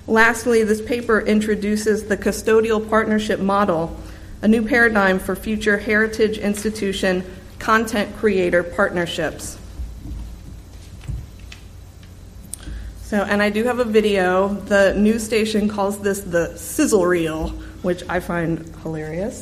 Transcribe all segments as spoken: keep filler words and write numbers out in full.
Lastly, this paper introduces the custodial partnership model, a new paradigm for future heritage institution content creator partnerships. So, and I do have a video. The news station calls this the sizzle reel, which I find hilarious.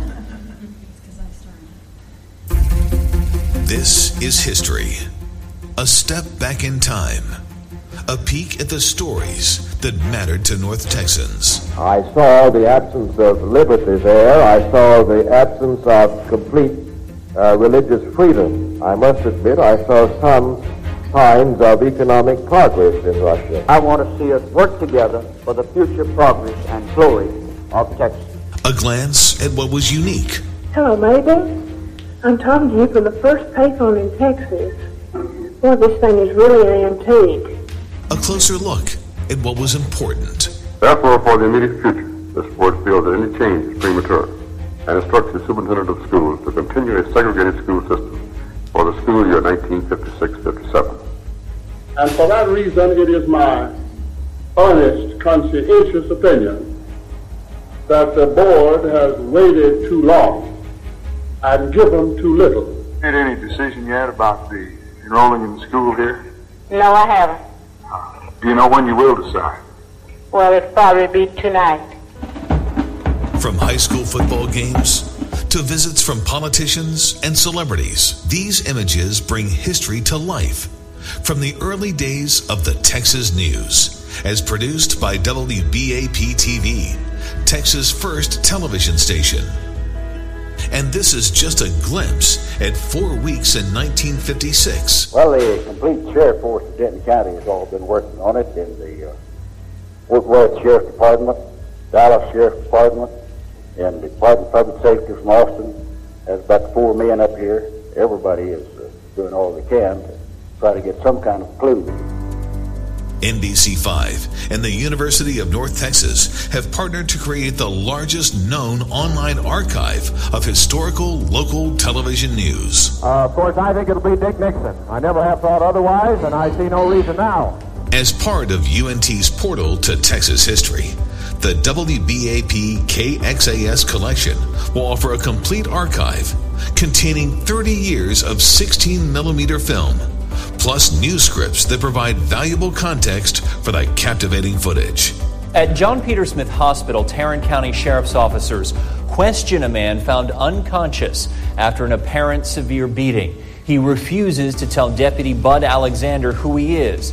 This is history. A step back in time. A peek at the stories that mattered to North Texans. I saw the absence of liberty there. I saw the absence of complete uh, religious freedom. I must admit I saw some signs of economic progress in Russia. I want to see us work together for the future progress and glory of Texas. A glance at what was unique. Hello, Mabel. I'm talking to you from the first payphone in Texas. Boy, this thing is really an antique. A closer look at what was important. Therefore, for the immediate future, this board feels that any change is premature and instructs the superintendent of schools to continue a segregated school system for the school year nineteen fifty-six fifty-seven. And for that reason, it is my honest, conscientious opinion that the board has waited too long and given too little. Made any decision yet about the enrolling in the school here? No, I haven't. Do you know when you will decide? Well, it'll probably be tonight. From high school football games to visits from politicians and celebrities, these images bring history to life. From the early days of the Texas News, as produced by W B A P T V, Texas' first television station. And this is just a glimpse at four weeks in nineteen fifty-six. Well, the complete sheriff force of Denton County has all been working on it in the uh, Fort Worth Sheriff Department, Dallas Sheriff Department, and the Department of Public Safety from Austin. There's about four men up here. Everybody is uh, doing all they can to try to get some kind of clue. N B C five and the University of North Texas have partnered to create the largest known online archive of historical local television news. Uh, of course, I think it'll be Dick Nixon. I never have thought otherwise, and I see no reason now. As part of U N T's portal to Texas history, the W B A P K X A S collection will offer a complete archive containing thirty years of sixteen millimeter film, plus news scripts that provide valuable context for that captivating footage. At John Peter Smith Hospital, Tarrant County Sheriff's officers question a man found unconscious after an apparent severe beating. He refuses to tell Deputy Bud Alexander who he is.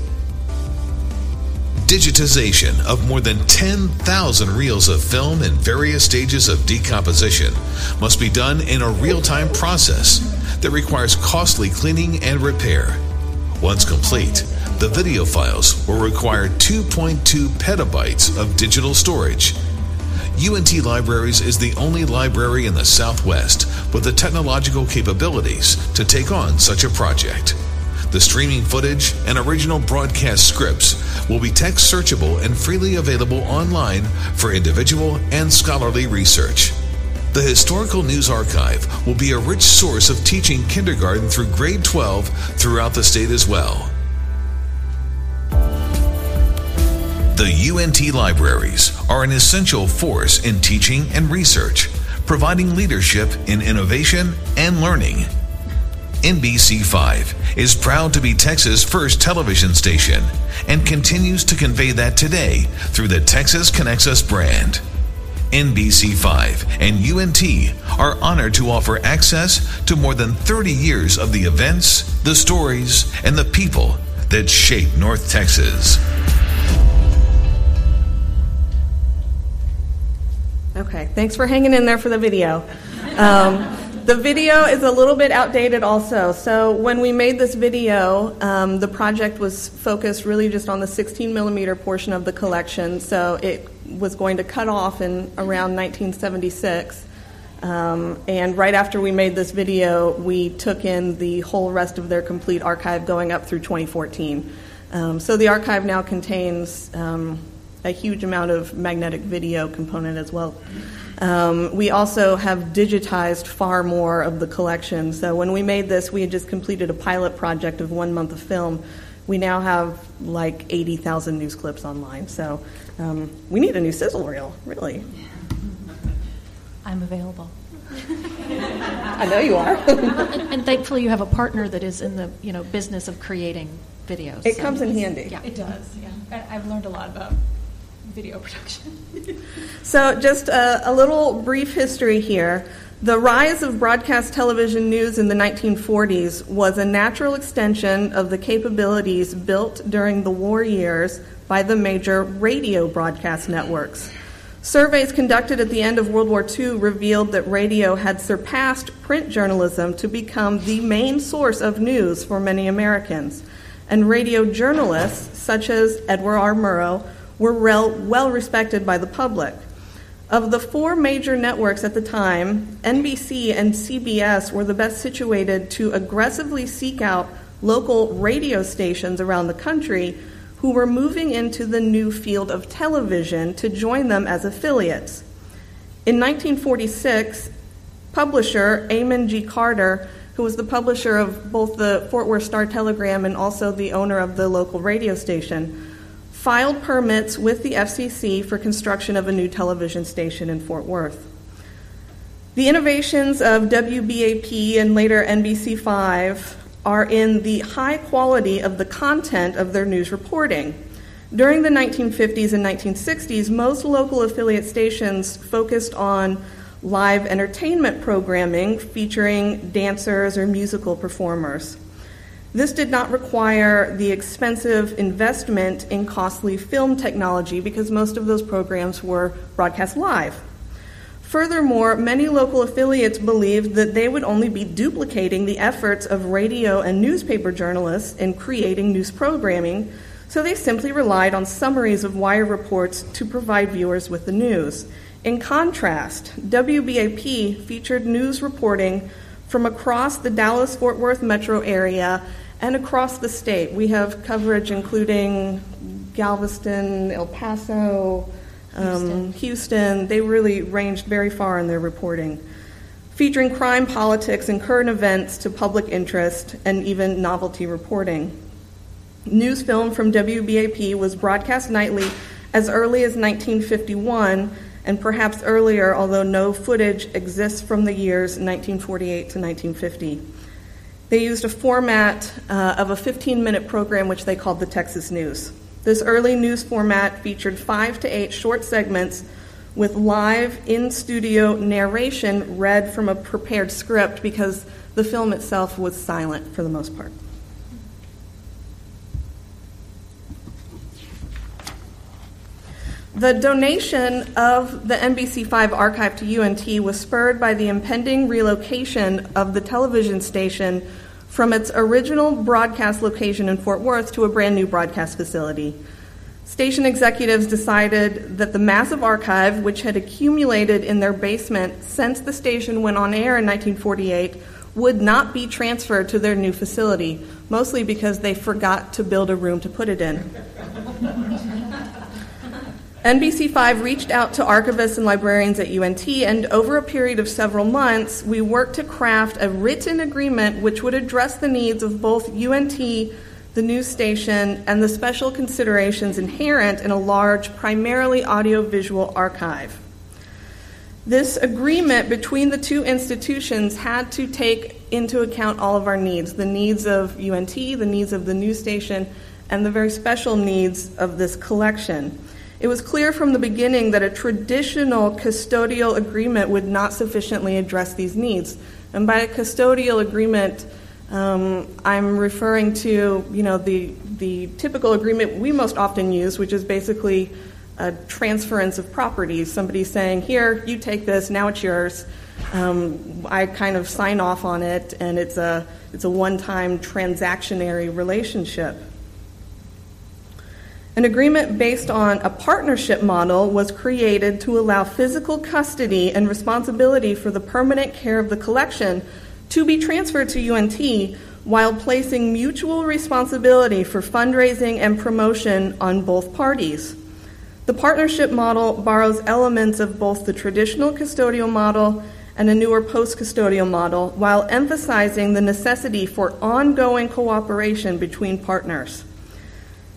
Digitization of more than ten thousand reels of film in various stages of decomposition must be done in a real-time process that requires costly cleaning and repair. Once complete, the video files will require two point two petabytes of digital storage. U N T Libraries is the only library in the Southwest with the technological capabilities to take on such a project. The streaming footage and original broadcast scripts will be text searchable and freely available online for individual and scholarly research. The Historical News Archive will be a rich source of teaching kindergarten through grade twelve throughout the state as well. The U N T libraries are an essential force in teaching and research, providing leadership in innovation and learning. N B C five is proud to be Texas' first television station and continues to convey that today through the Texas Connects Us brand. N B C five and U N T are honored to offer access to more than thirty years of the events, the stories, and the people that shape North Texas. Okay, thanks for hanging in there for the video. Um, the video is a little bit outdated also. So when we made this video, um, the project was focused really just on the sixteen millimeter portion of the collection. So it was going to cut off in around nineteen seventy-six. Um, and right after we made this video, we took in the whole rest of their complete archive going up through twenty fourteen. Um, so the archive now contains um, a huge amount of magnetic video component as well. Um, we also have digitized far more of the collection. So when we made this, we had just completed a pilot project of one month of film. we now have like eighty thousand news clips online. So um, we need a new sizzle reel, really. I'm available. I know you are. and, and thankfully you have a partner that is in the you know business of creating videos. It so. comes in handy. Yeah, it does. Yeah, I've learned a lot about video production. So just a, a little brief history here. The rise of broadcast television news in the nineteen forties was a natural extension of the capabilities built during the war years by the major radio broadcast networks. Surveys conducted at the end of World War Two revealed that radio had surpassed print journalism to become the main source of news for many Americans. And radio journalists, such as Edward R. Murrow, were rel- well respected by the public. Of the four major networks at the time, N B C and C B S were the best situated to aggressively seek out local radio stations around the country who were moving into the new field of television to join them as affiliates. In nineteen forty-six, publisher Amon G. Carter, who was the publisher of both the Fort Worth Star-Telegram and also the owner of the local radio station, filed permits with the F C C for construction of a new television station in Fort Worth. The innovations of W B A P and later N B C five are in the high quality of the content of their news reporting. During the nineteen fifties and nineteen sixties, most local affiliate stations focused on live entertainment programming featuring dancers or musical performers. This did not require the expensive investment in costly film technology because most of those programs were broadcast live. Furthermore, many local affiliates believed that they would only be duplicating the efforts of radio and newspaper journalists in creating news programming, so they simply relied on summaries of wire reports to provide viewers with the news. In contrast, W B A P featured news reporting from across the Dallas-Fort Worth metro area and across the state. We have coverage including Galveston, El Paso, um, Houston. Houston. They really ranged very far in their reporting, featuring crime, politics, and current events to public interest, and even novelty reporting. News film from W B A P was broadcast nightly as early as nineteen fifty-one, and perhaps earlier, although no footage exists from the years nineteen forty-eight to nineteen fifty. They used a format uh, of a fifteen-minute program which they called the Texas News. This early news format featured five to eight short segments with live in-studio narration read from a prepared script because the film itself was silent for the most part. The donation of the N B C five archive to U N T was spurred by the impending relocation of the television station from its original broadcast location in Fort Worth to a brand new broadcast facility. Station executives decided that the massive archive, which had accumulated in their basement since the station went on air in nineteen forty-eight, would not be transferred to their new facility, mostly because they forgot to build a room to put it in. N B C five reached out to archivists and librarians at U N T, and over a period of several months, we worked to craft a written agreement which would address the needs of both U N T, the news station, and the special considerations inherent in a large, primarily audiovisual archive. This agreement between the two institutions had to take into account all of our needs, the needs of U N T, the needs of the news station, and the very special needs of this collection. It was clear from the beginning that a traditional custodial agreement would not sufficiently address these needs. And by a custodial agreement, um, I'm referring to, you know, the the typical agreement we most often use, which is basically a transference of properties. Somebody saying, here, you take this, now it's yours. Um, I kind of sign off on it, and it's a it's a one-time transactionary relationship. An agreement based on a partnership model was created to allow physical custody and responsibility for the permanent care of the collection to be transferred to U N T while placing mutual responsibility for fundraising and promotion on both parties. The partnership model borrows elements of both the traditional custodial model and a newer post-custodial model while emphasizing the necessity for ongoing cooperation between partners.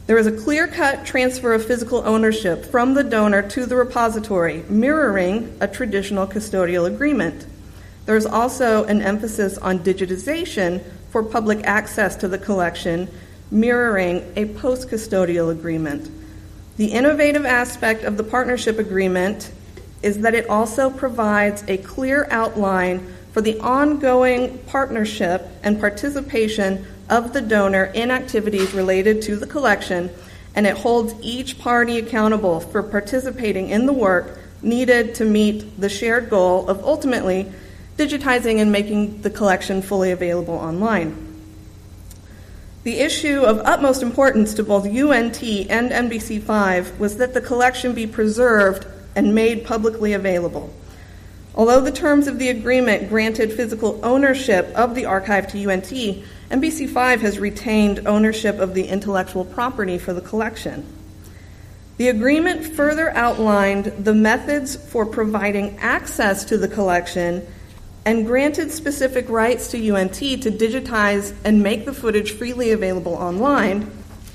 There is a clear-cut transfer of physical ownership from the donor to the repository, mirroring a traditional custodial agreement. There is also an emphasis on digitization for public access to the collection, mirroring a post-custodial agreement. The innovative aspect of the partnership agreement is that it also provides a clear outline for the ongoing partnership and participation of the donor in activities related to the collection, and it holds each party accountable for participating in the work needed to meet the shared goal of ultimately digitizing and making the collection fully available online. The issue of utmost importance to both U N T and N B C five was that the collection be preserved and made publicly available. Although the terms of the agreement granted physical ownership of the archive to U N T, N B C five has retained ownership of the intellectual property for the collection. The agreement further outlined the methods for providing access to the collection and granted specific rights to U N T to digitize and make the footage freely available online,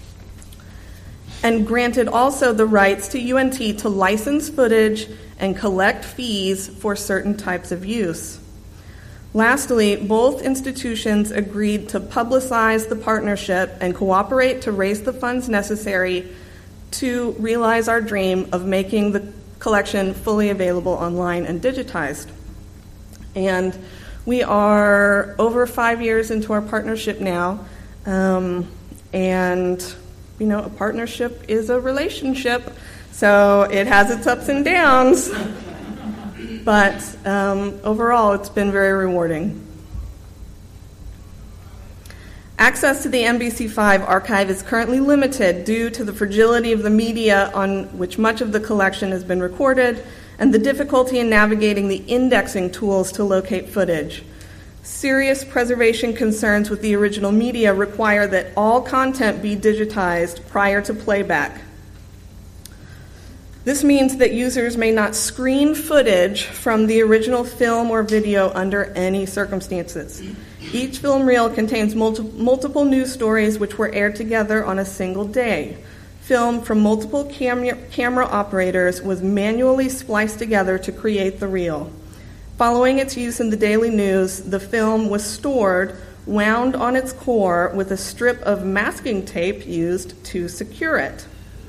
and granted also the rights to U N T to license footage and collect fees for certain types of use. Lastly, both institutions agreed to publicize the partnership and cooperate to raise the funds necessary to realize our dream of making the collection fully available online and digitized. And we are over five years into our partnership now, um, and you know, a partnership is a relationship, so it has its ups and downs. But um, overall, it's been very rewarding. Access to the N B C five archive is currently limited due to the fragility of the media on which much of the collection has been recorded and the difficulty in navigating the indexing tools to locate footage. Serious preservation concerns with the original media require that all content be digitized prior to playback. This means that users may not screen footage from the original film or video under any circumstances. Each film reel contains multi- multiple news stories which were aired together on a single day. Film from multiple cam- camera operators was manually spliced together to create the reel. Following its use in the daily news, the film was stored, wound on its core with a strip of masking tape used to secure it.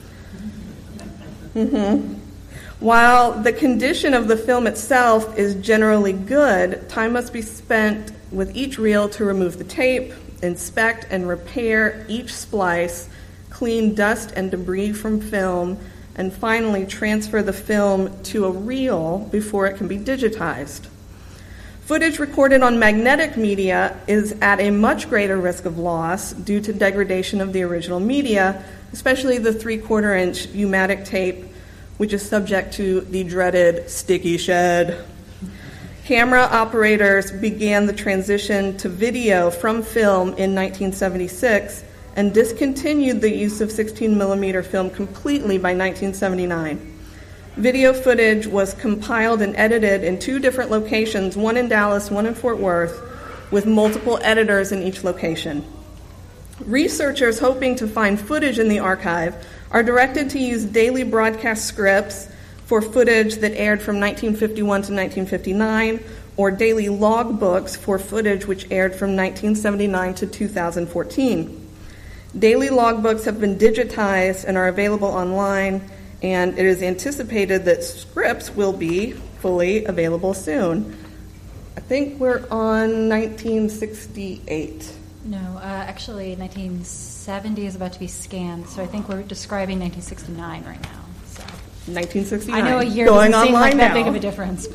Mm-hmm. While the condition of the film itself is generally good, time must be spent with each reel to remove the tape, inspect and repair each splice, clean dust and debris from film, and finally transfer the film to a reel before it can be digitized. Footage recorded on magnetic media is at a much greater risk of loss due to degradation of the original media, especially the three-quarter inch U-matic tape, which is subject to the dreaded sticky shed. Camera operators began the transition to video from film in nineteen seventy-six and discontinued the use of sixteen millimeter film completely by nineteen seventy-nine. Video footage was compiled and edited in two different locations, one in Dallas, one in Fort Worth, with multiple editors in each location. Researchers hoping to find footage in the archive are directed to use daily broadcast scripts for footage that aired from nineteen fifty-one to nineteen fifty-nine, or daily log books for footage which aired from nineteen seventy-nine to two thousand fourteen. Daily log books have been digitized and are available online, and it is anticipated that scripts will be fully available soon. I think we're on nineteen sixty-eight. No, uh, actually nineteen seventy is about to be scanned, so I think we're describing nineteen sixty-nine right now. So. nineteen sixty-nine. I know a year going doesn't seem online like that now. big of a difference.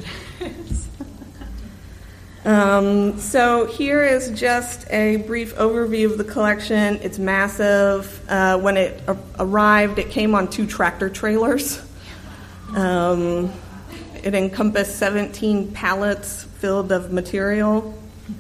um, so here is just a brief overview of the collection. It's massive. Uh, when it a- arrived, it came on two tractor trailers. Um, it encompassed seventeen pallets filled of material.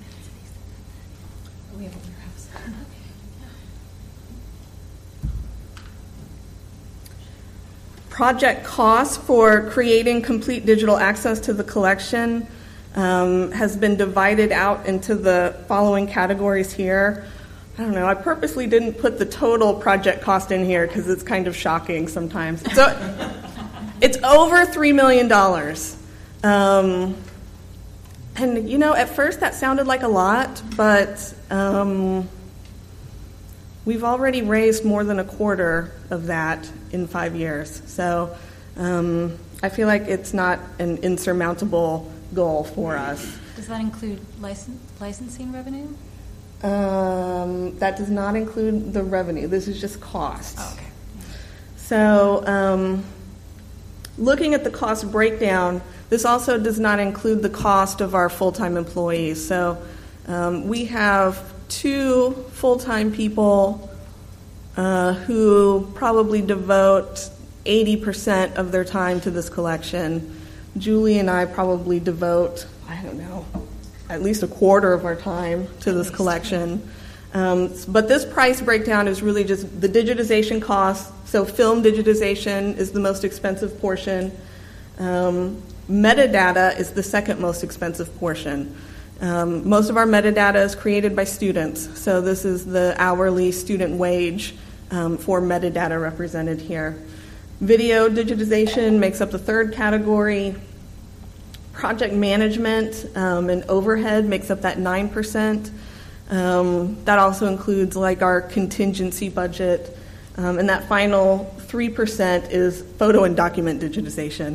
Project costs for creating complete digital access to the collection um, has been divided out into the following categories here. I don't know, I purposely didn't put the total project cost in here because it's kind of shocking sometimes. So it's over three million dollars. Um, and, you know, at first that sounded like a lot, but um, we've already raised more than a quarter of that in five years. So um, I feel like it's not an insurmountable goal for us. Does that include license, licensing revenue? Um, that does not include the revenue. This is just costs. Oh, okay. So um, looking at the cost breakdown, this also does not include the cost of our full-time employees. So um, we have two full-time people uh, who probably devote eighty percent of their time to this collection. Julie and I probably devote, I don't know, at least a quarter of our time to this collection. Um, but this price breakdown is really just the digitization cost. So film digitization is the most expensive portion. Um, metadata is the second most expensive portion. Um, most of our metadata is created by students. So this is the hourly student wage um, for metadata represented here. Video digitization makes up the third category. Project management um, and overhead makes up that nine percent. Um, that also includes like our contingency budget. Um, and that final three percent is photo and document digitization.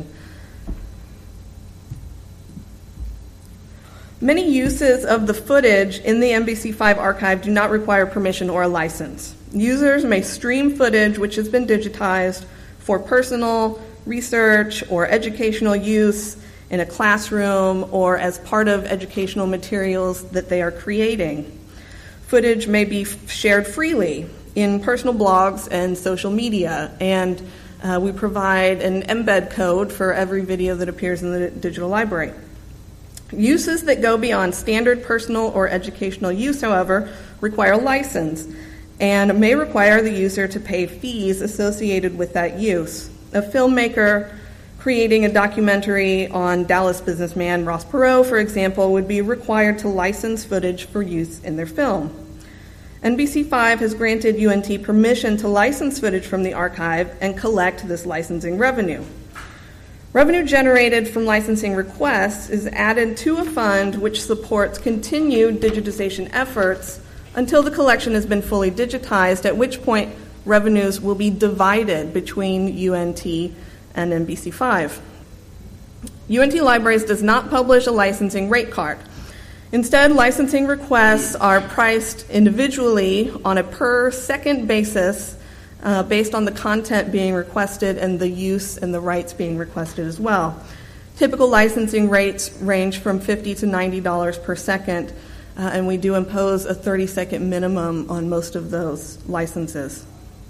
Many uses of the footage in the N B C five archive do not require permission or a license. Users may stream footage which has been digitized for personal, research, or educational use in a classroom or as part of educational materials that they are creating. Footage may be f- shared freely in personal blogs and social media, and uh, we provide an embed code for every video that appears in the digital library. Uses that go beyond standard personal or educational use, however, require a license and may require the user to pay fees associated with that use. A filmmaker creating a documentary on Dallas businessman Ross Perot, for example, would be required to license footage for use in their film. N B C five has granted U N T permission to license footage from the archive and collect this licensing revenue. Revenue generated from licensing requests is added to a fund which supports continued digitization efforts until the collection has been fully digitized, at which point revenues will be divided between U N T and N B C five. U N T Libraries does not publish a licensing rate card. Instead, licensing requests are priced individually on a per second basis uh, based on the content being requested and the use and the rights being requested as well. Typical licensing rates range from fifty dollars to ninety dollars per second, uh, and we do impose a thirty second minimum on most of those licenses.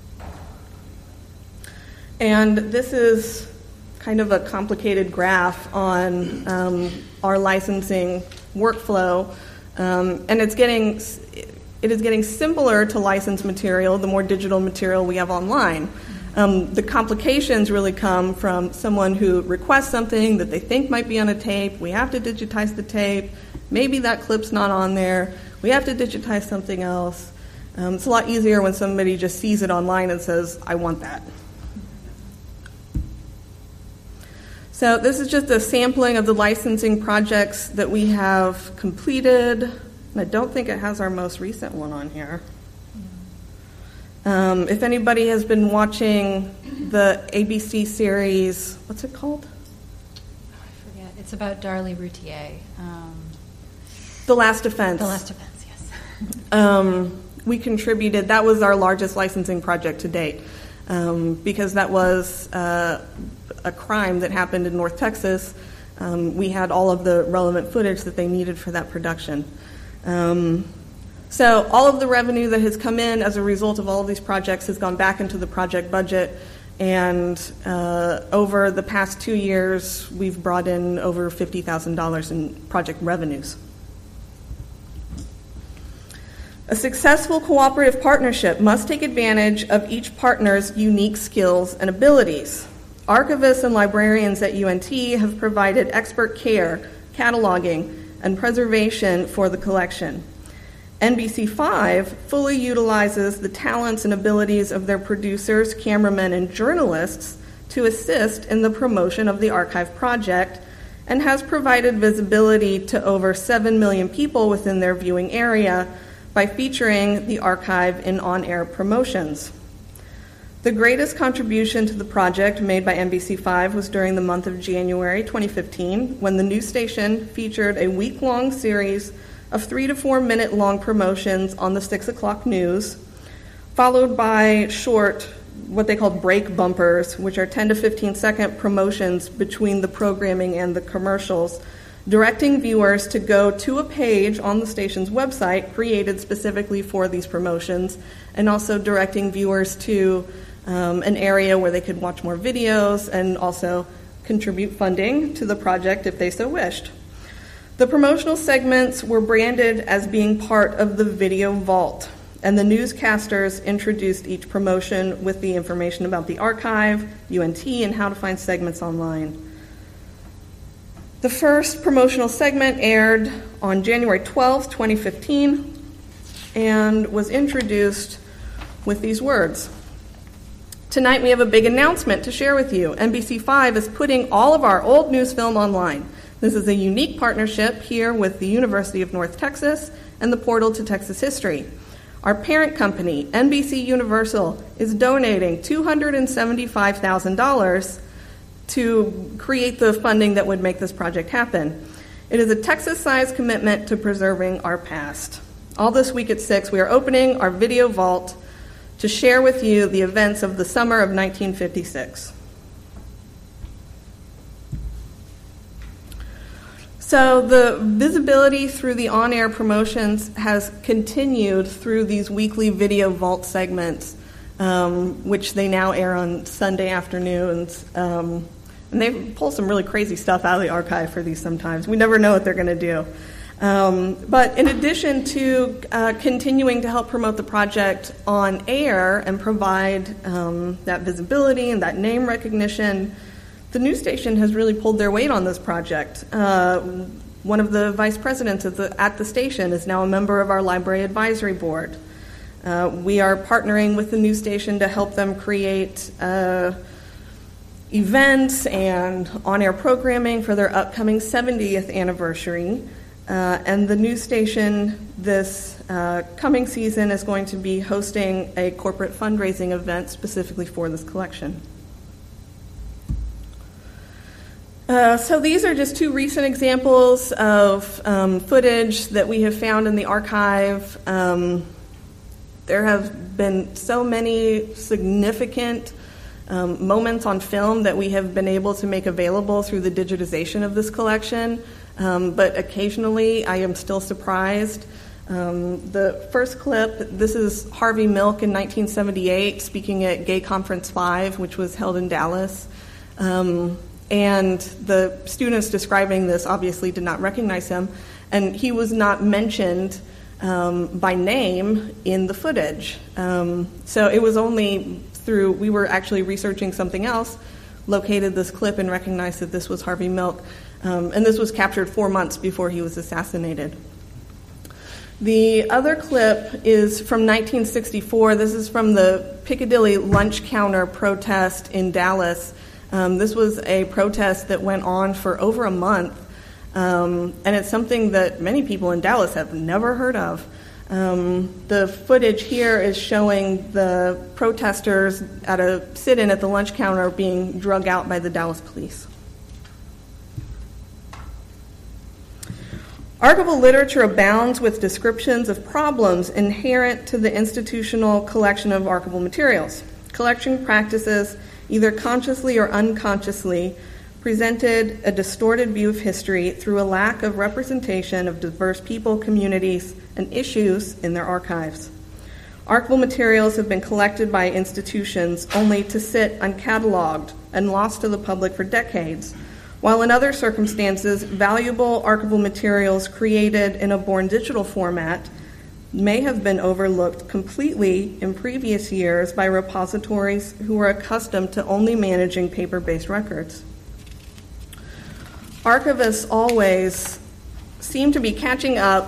And this is kind of a complicated graph on um, our licensing workflow, um, and it's getting it is getting simpler to license material the more digital material we have online. Um, the complications really come from someone who requests something that they think might be on a tape. We have to digitize the tape. Maybe that clip's not on there. We have to digitize something else. Um, it's a lot easier when somebody just sees it online and says, I want that. So this is just a sampling of the licensing projects that we have completed. And I don't think it has our most recent one on here. Um, if anybody has been watching the A B C series, what's it called? Oh, I forget. It's about Darlie Routier. Um, The Last Defense. The Last Defense, yes. um, we contributed, that was our largest licensing project to date, um, because that was uh, a crime that happened in North Texas. Um, we had all of the relevant footage that they needed for that production. Um, so all of the revenue that has come in as a result of all of these projects has gone back into the project budget, and uh, over the past two years, we've brought in over fifty thousand dollars in project revenues. A successful cooperative partnership must take advantage of each partner's unique skills and abilities. Archivists and librarians at U N T have provided expert care, cataloging, and preservation for the collection. N B C five fully utilizes the talents and abilities of their producers, cameramen, and journalists to assist in the promotion of the archive project, and has provided visibility to over seven million people within their viewing area by featuring the archive in on-air promotions. The greatest contribution to the project made by N B C five was during the month of January twenty fifteen, when the news station featured a week-long series of three to four minute long promotions on the six o'clock news, followed by short, what they called break bumpers, which are ten to fifteen second promotions between the programming and the commercials, directing viewers to go to a page on the station's website created specifically for these promotions, and also directing viewers to um, an area where they could watch more videos and also contribute funding to the project if they so wished. The promotional segments were branded as being part of the Video Vault, and the newscasters introduced each promotion with the information about the archive, U N T, and how to find segments online. The first promotional segment aired on January twelfth, twenty fifteen, and was introduced with these words. Tonight we have a big announcement to share with you. N B C five is putting all of our old news film online. This is a unique partnership here with the University of North Texas and the Portal to Texas History. Our parent company, N B C Universal, is donating two hundred seventy-five thousand dollars to create the funding that would make this project happen. It is a Texas-sized commitment to preserving our past. All this week at six, we are opening our Video Vault to share with you the events of the summer of nineteen fifty-six. So the visibility through the on-air promotions has continued through these weekly Video Vault segments, um, which they now air on Sunday afternoons. Um, and they pull some really crazy stuff out of the archive for these sometimes. We never know what they're going to do. Um, but in addition to uh, continuing to help promote the project on air and provide um, that visibility and that name recognition, the news station has really pulled their weight on this project. Uh, one of the vice presidents at the, at the station is now a member of our library advisory board. Uh, we are partnering with the news station to help them create uh, events and on-air programming for their upcoming seventieth anniversary. Uh, and the news station this uh, coming season is going to be hosting a corporate fundraising event specifically for this collection. Uh, so these are just two recent examples of um, footage that we have found in the archive. Um, there have been so many significant um, moments on film that we have been able to make available through the digitization of this collection. Um, but occasionally I am still surprised. Um, the first clip, this is Harvey Milk in nineteen seventy-eight speaking at Gay Conference five, which was held in Dallas. Um, and the students describing this obviously did not recognize him, and he was not mentioned um, by name in the footage. Um, so it was only through, we were actually researching something else, located this clip and recognized that this was Harvey Milk. Um, and this was captured four months before he was assassinated. The other clip is from nineteen sixty-four. This is from the Piccadilly lunch counter protest in Dallas. Um, this was a protest that went on for over a month, um, and it's something that many people in Dallas have never heard of. Um, the footage here is showing the protesters at a sit-in at the lunch counter being drug out by the Dallas police. Archival literature abounds with descriptions of problems inherent to the institutional collection of archival materials. Collection practices, either consciously or unconsciously, presented a distorted view of history through a lack of representation of diverse people, communities, and issues in their archives. Archival materials have been collected by institutions only to sit uncatalogued and lost to the public for decades, while in other circumstances, valuable archival materials created in a born digital format may have been overlooked completely in previous years by repositories who were accustomed to only managing paper-based records. Archivists always seem to be catching up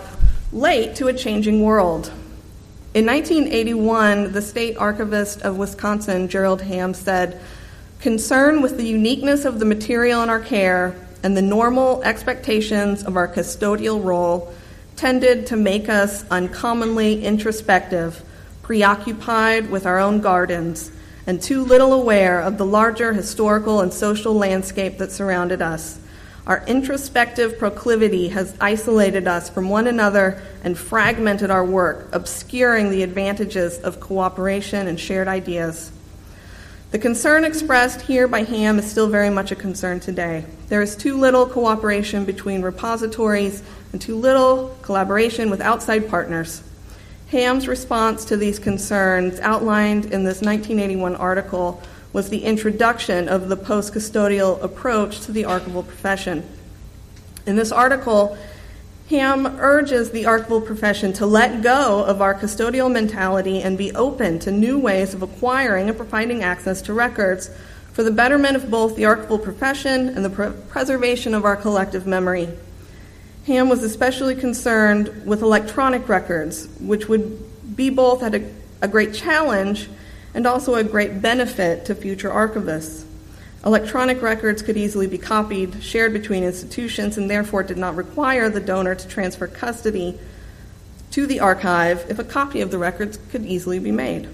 late to a changing world. In nineteen eighty-one, the state archivist of Wisconsin, Gerald Ham, said, "Concern with the uniqueness of the material in our care and the normal expectations of our custodial role tended to make us uncommonly introspective, preoccupied with our own gardens, and too little aware of the larger historical and social landscape that surrounded us. Our introspective proclivity has isolated us from one another and fragmented our work, obscuring the advantages of cooperation and shared ideas." The concern expressed here by Ham is still very much a concern today. There is too little cooperation between repositories and too little collaboration with outside partners. Ham's response to these concerns, outlined in this nineteen eighty-one article, was the introduction of the post-custodial approach to the archival profession. In this article, Ham urges the archival profession to let go of our custodial mentality and be open to new ways of acquiring and providing access to records for the betterment of both the archival profession and the pre- preservation of our collective memory. Ham was especially concerned with electronic records, which would be both at a, a great challenge and also a great benefit to future archivists. Electronic records could easily be copied, shared between institutions, and therefore did not require the donor to transfer custody to the archive if a copy of the records could easily be made.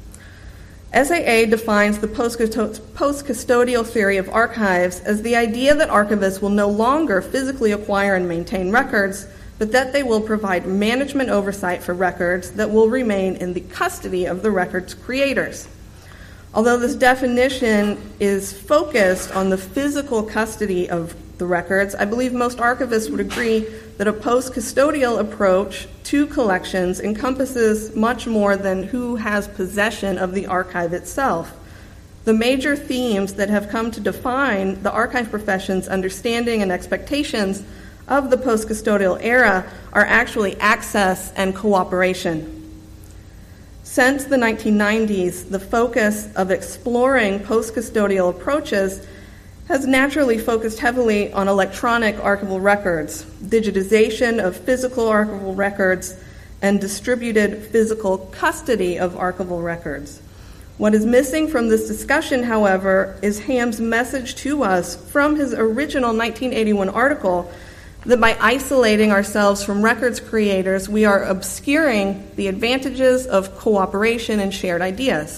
S A A defines the post-custodial theory of archives as the idea that archivists will no longer physically acquire and maintain records, but that they will provide management oversight for records that will remain in the custody of the record's creators. Although this definition is focused on the physical custody of the records, I believe most archivists would agree that a post-custodial approach to collections encompasses much more than who has possession of the archive itself. The major themes that have come to define the archive profession's understanding and expectations of the post-custodial era are actually access and cooperation. Since the nineteen nineties, the focus of exploring post-custodial approaches has naturally focused heavily on electronic archival records, digitization of physical archival records, and distributed physical custody of archival records. What is missing from this discussion, however, is Ham's message to us from his original nineteen eighty-one article that by isolating ourselves from records creators, we are obscuring the advantages of cooperation and shared ideas.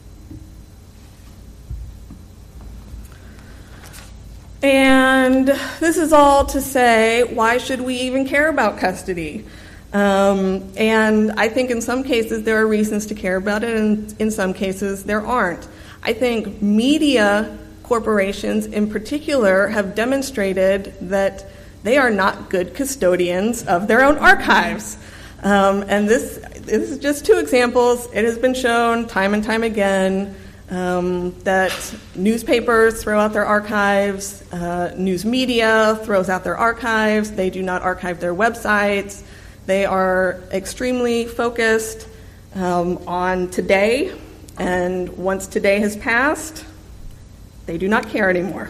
And this is all to say, why should we even care about custody? Um, and I think in some cases there are reasons to care about it, and in some cases there aren't. I think media corporations in particular have demonstrated that they are not good custodians of their own archives. Um, and this, this is just two examples. It has been shown time and time again um, that newspapers throw out their archives, uh, news media throws out their archives, they do not archive their websites. They are extremely focused um, on today, and once today has passed, they do not care anymore.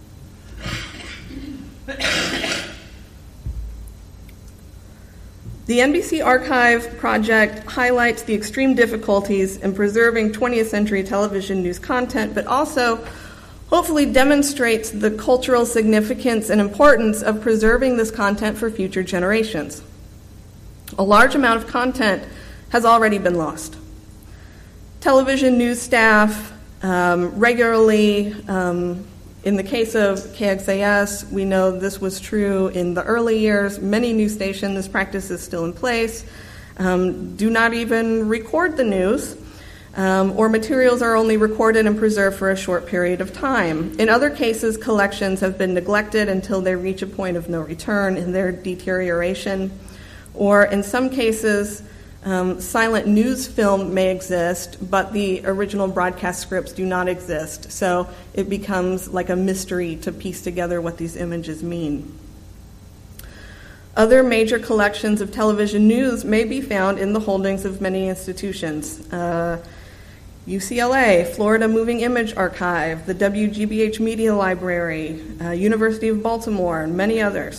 The N B C Archive project highlights the extreme difficulties in preserving twentieth century television news content, but also hopefully demonstrates the cultural significance and importance of preserving this content for future generations. A large amount of content has already been lost. Television news staff um, regularly, um, in the case of K X A S, we know this was true in the early years. Many news stations, this practice is still in place, um, do not even record the news, um, or materials are only recorded and preserved for a short period of time. In other cases, collections have been neglected until they reach a point of no return in their deterioration. Or in some cases, um, silent news film may exist, but the original broadcast scripts do not exist. So it becomes like a mystery to piece together what these images mean. Other major collections of television news may be found in the holdings of many institutions. Uh, U C L A, Florida Moving Image Archive, the W G B H Media Library, uh, University of Baltimore, and many others.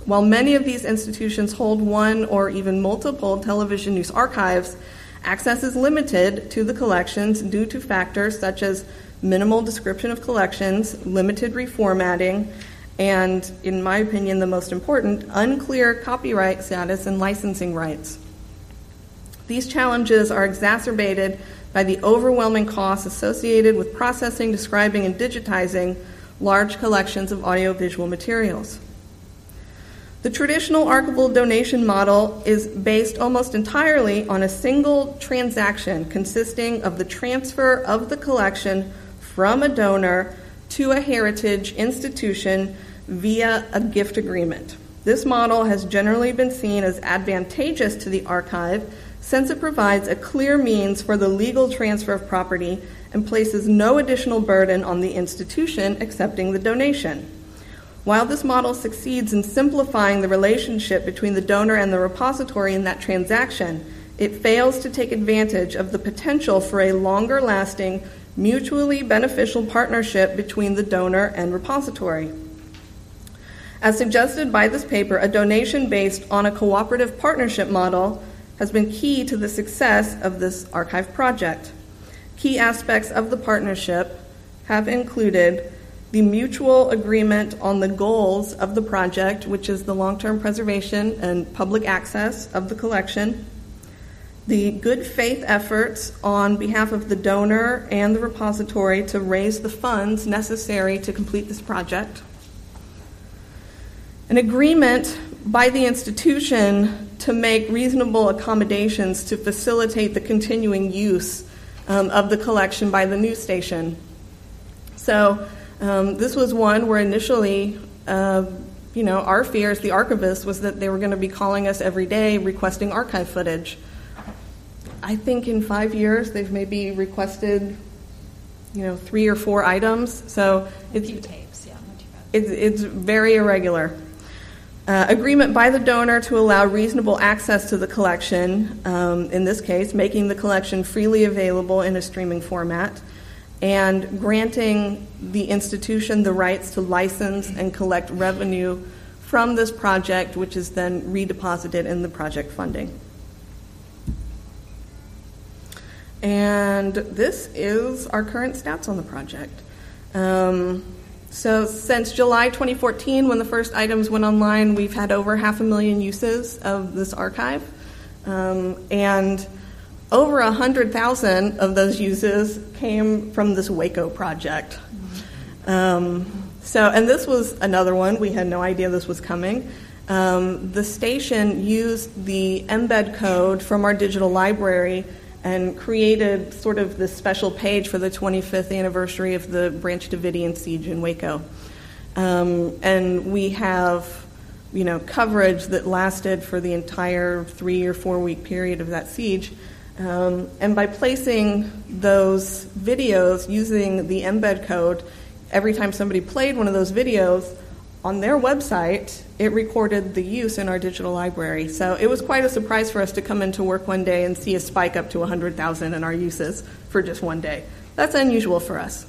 While many of these institutions hold one or even multiple television news archives, access is limited to the collections due to factors such as minimal description of collections, limited reformatting, and, in my opinion, the most important, unclear copyright status and licensing rights. These challenges are exacerbated by the overwhelming costs associated with processing, describing, and digitizing large collections of audiovisual materials. The traditional archival donation model is based almost entirely on a single transaction consisting of the transfer of the collection from a donor to a heritage institution via a gift agreement. This model has generally been seen as advantageous to the archive since it provides a clear means for the legal transfer of property and places no additional burden on the institution accepting the donation. While this model succeeds in simplifying the relationship between the donor and the repository in that transaction, it fails to take advantage of the potential for a longer-lasting, mutually beneficial partnership between the donor and repository. As suggested by this paper, a donation based on a cooperative partnership model has been key to the success of this archive project. Key aspects of the partnership have included the mutual agreement on the goals of the project, which is the long-term preservation and public access of the collection, the good faith efforts on behalf of the donor and the repository to raise the funds necessary to complete this project, an agreement by the institution to make reasonable accommodations to facilitate the continuing use um, of the collection by the news station. So um, this was one where initially, uh, you know, our fear as the archivists was that they were going to be calling us every day requesting archive footage. I think in five years they've maybe requested, you know, three or four items. So it's, a few tapes, yeah, not too bad. It's, it's very irregular. Uh, agreement by the donor to allow reasonable access to the collection, um, in this case, making the collection freely available in a streaming format, and granting the institution the rights to license and collect revenue from this project, which is then redeposited in the project funding. And this is our current stats on the project. Um, So since July twenty fourteen, when the first items went online, we've had over half a million uses of this archive. Um, and over one hundred thousand of those uses came from this Waco project. Um, so, and this was another one. We had no idea this was coming. Um, the station used the embed code from our digital library and created sort of this special page for the twenty-fifth anniversary of the Branch Davidian siege in Waco. Um, and we have, you know, coverage that lasted for the entire three or four week period of that siege. Um, and by placing those videos using the embed code, every time somebody played one of those videos, on their website, it recorded the use in our digital library. So it was quite a surprise for us to come into work one day and see a spike up to one hundred thousand in our uses for just one day. That's unusual for us.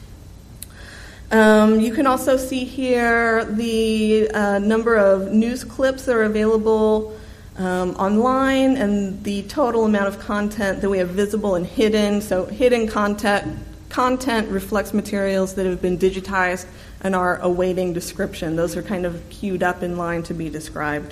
Um, you can also see here the uh, number of news clips that are available um, online and the total amount of content that we have visible and hidden. So hidden content, content reflects materials that have been digitized and are awaiting description. Those are kind of queued up in line to be described.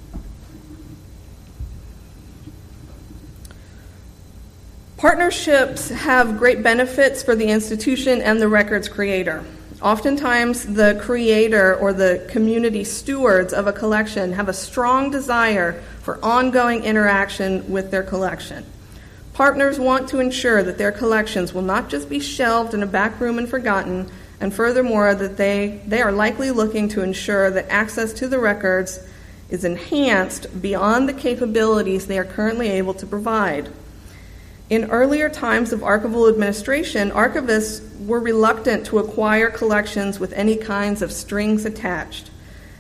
Partnerships have great benefits for the institution and the records creator. Oftentimes, the creator or the community stewards of a collection have a strong desire for ongoing interaction with their collection. Partners want to ensure that their collections will not just be shelved in a back room and forgotten, and furthermore, that they, they are likely looking to ensure that access to the records is enhanced beyond the capabilities they are currently able to provide. In earlier times of archival administration, archivists were reluctant to acquire collections with any kinds of strings attached.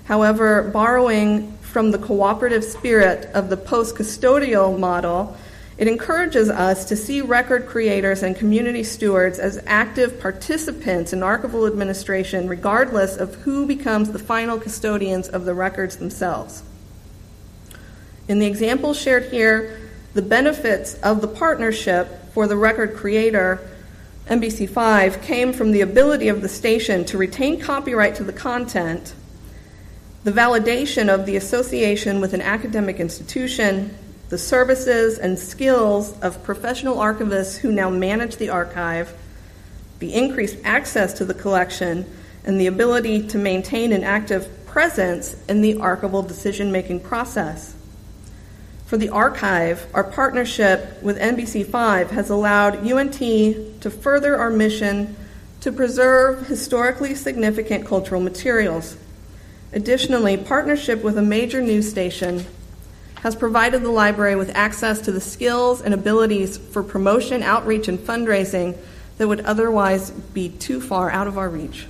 However, borrowing from the cooperative spirit of the post-custodial model, It encourages us to see record creators and community stewards as active participants in archival administration, regardless of who becomes the final custodians of the records themselves. In the example shared here, the benefits of the partnership for the record creator, N B C five, came from the ability of the station to retain copyright to the content, the validation of the association with an academic institution, the services and skills of professional archivists who now manage the archive, the increased access to the collection, and the ability to maintain an active presence in the archival decision-making process. For the archive, our partnership with N B C five has allowed U N T to further our mission to preserve historically significant cultural materials. Additionally, partnership with a major news station has provided the library with access to the skills and abilities for promotion, outreach, and fundraising that would otherwise be too far out of our reach.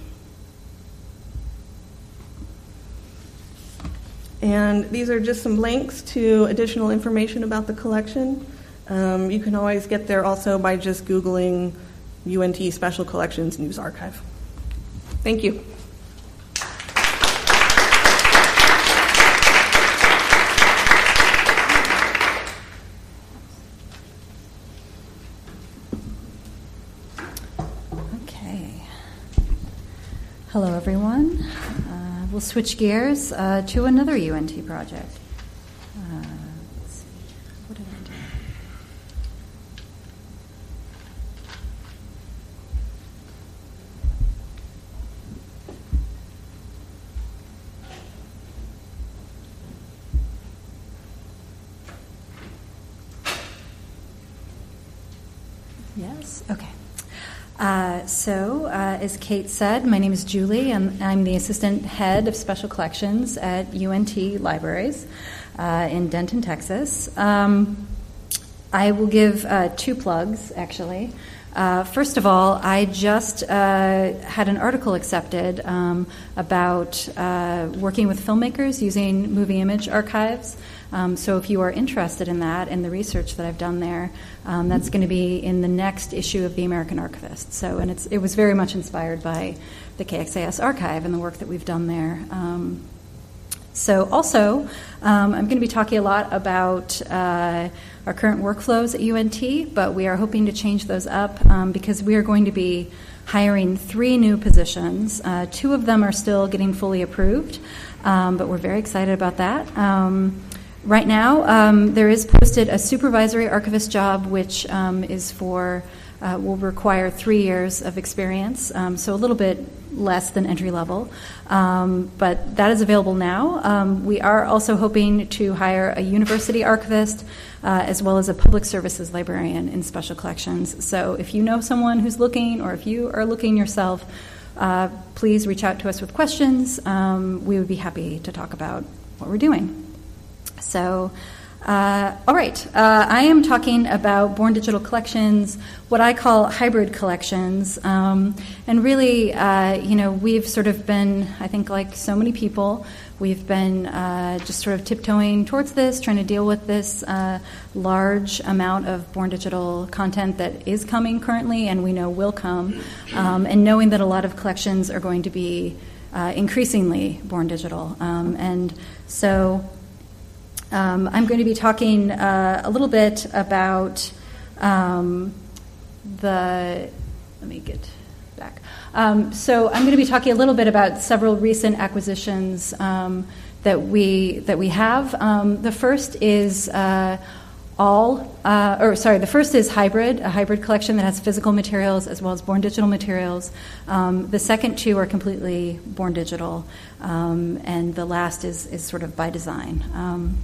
And these are just some links to additional information about the collection. Um, you can always get there also by just Googling U N T Special Collections News Archive. Thank you. Hello, everyone. Uh, we'll switch gears uh, to another U N T project. Uh, let's see. What did I do? Yes? Okay. Uh, so, uh, as Kate said, my name is Julie, and I'm the Assistant Head of Special Collections at U N T Libraries uh, in Denton, Texas. Um, I will give uh, two plugs, actually. Uh, first of all, I just uh, had an article accepted um, about uh, working with filmmakers using movie image archives. Um, so if you are interested in that and the research that I've done there, um, that's going to be in the next issue of The American Archivist. So, and it's, it was very much inspired by the K X A S archive and the work that we've done there. Um, so also, um, I'm going to be talking a lot about uh, our current workflows at U N T, but we are hoping to change those up um, because we are going to be hiring three new positions. Uh, two of them are still getting fully approved, um, but we're very excited about that. Um, Right now, um, there is posted a supervisory archivist job, which um, is for, uh, will require three years of experience, um, so a little bit less than entry level. Um, but that is available now. Um, we are also hoping to hire a university archivist uh, as well as a public services librarian in special collections. So if you know someone who's looking, or if you are looking yourself, uh, please reach out to us with questions. Um, we would be happy to talk about what we're doing. So, uh, all right, uh, I am talking about Born Digital Collections, what I call hybrid collections. Um, and really, uh, you know, we've sort of been, I think like so many people, we've been uh, just sort of tiptoeing towards this, trying to deal with this uh, large amount of Born Digital content that is coming currently and we know will come, um, and knowing that a lot of collections are going to be uh, increasingly Born Digital. Um, and so... Um, I'm going to be talking uh, a little bit about um, the, let me get back. Um, so I'm going to be talking a little bit about several recent acquisitions um, that we that we have. Um, the first is uh, all, uh, or sorry, the first is hybrid, a hybrid collection that has physical materials as well as Born Digital materials. Um, the second two are completely Born Digital, um, and the last is is sort of by design. Um,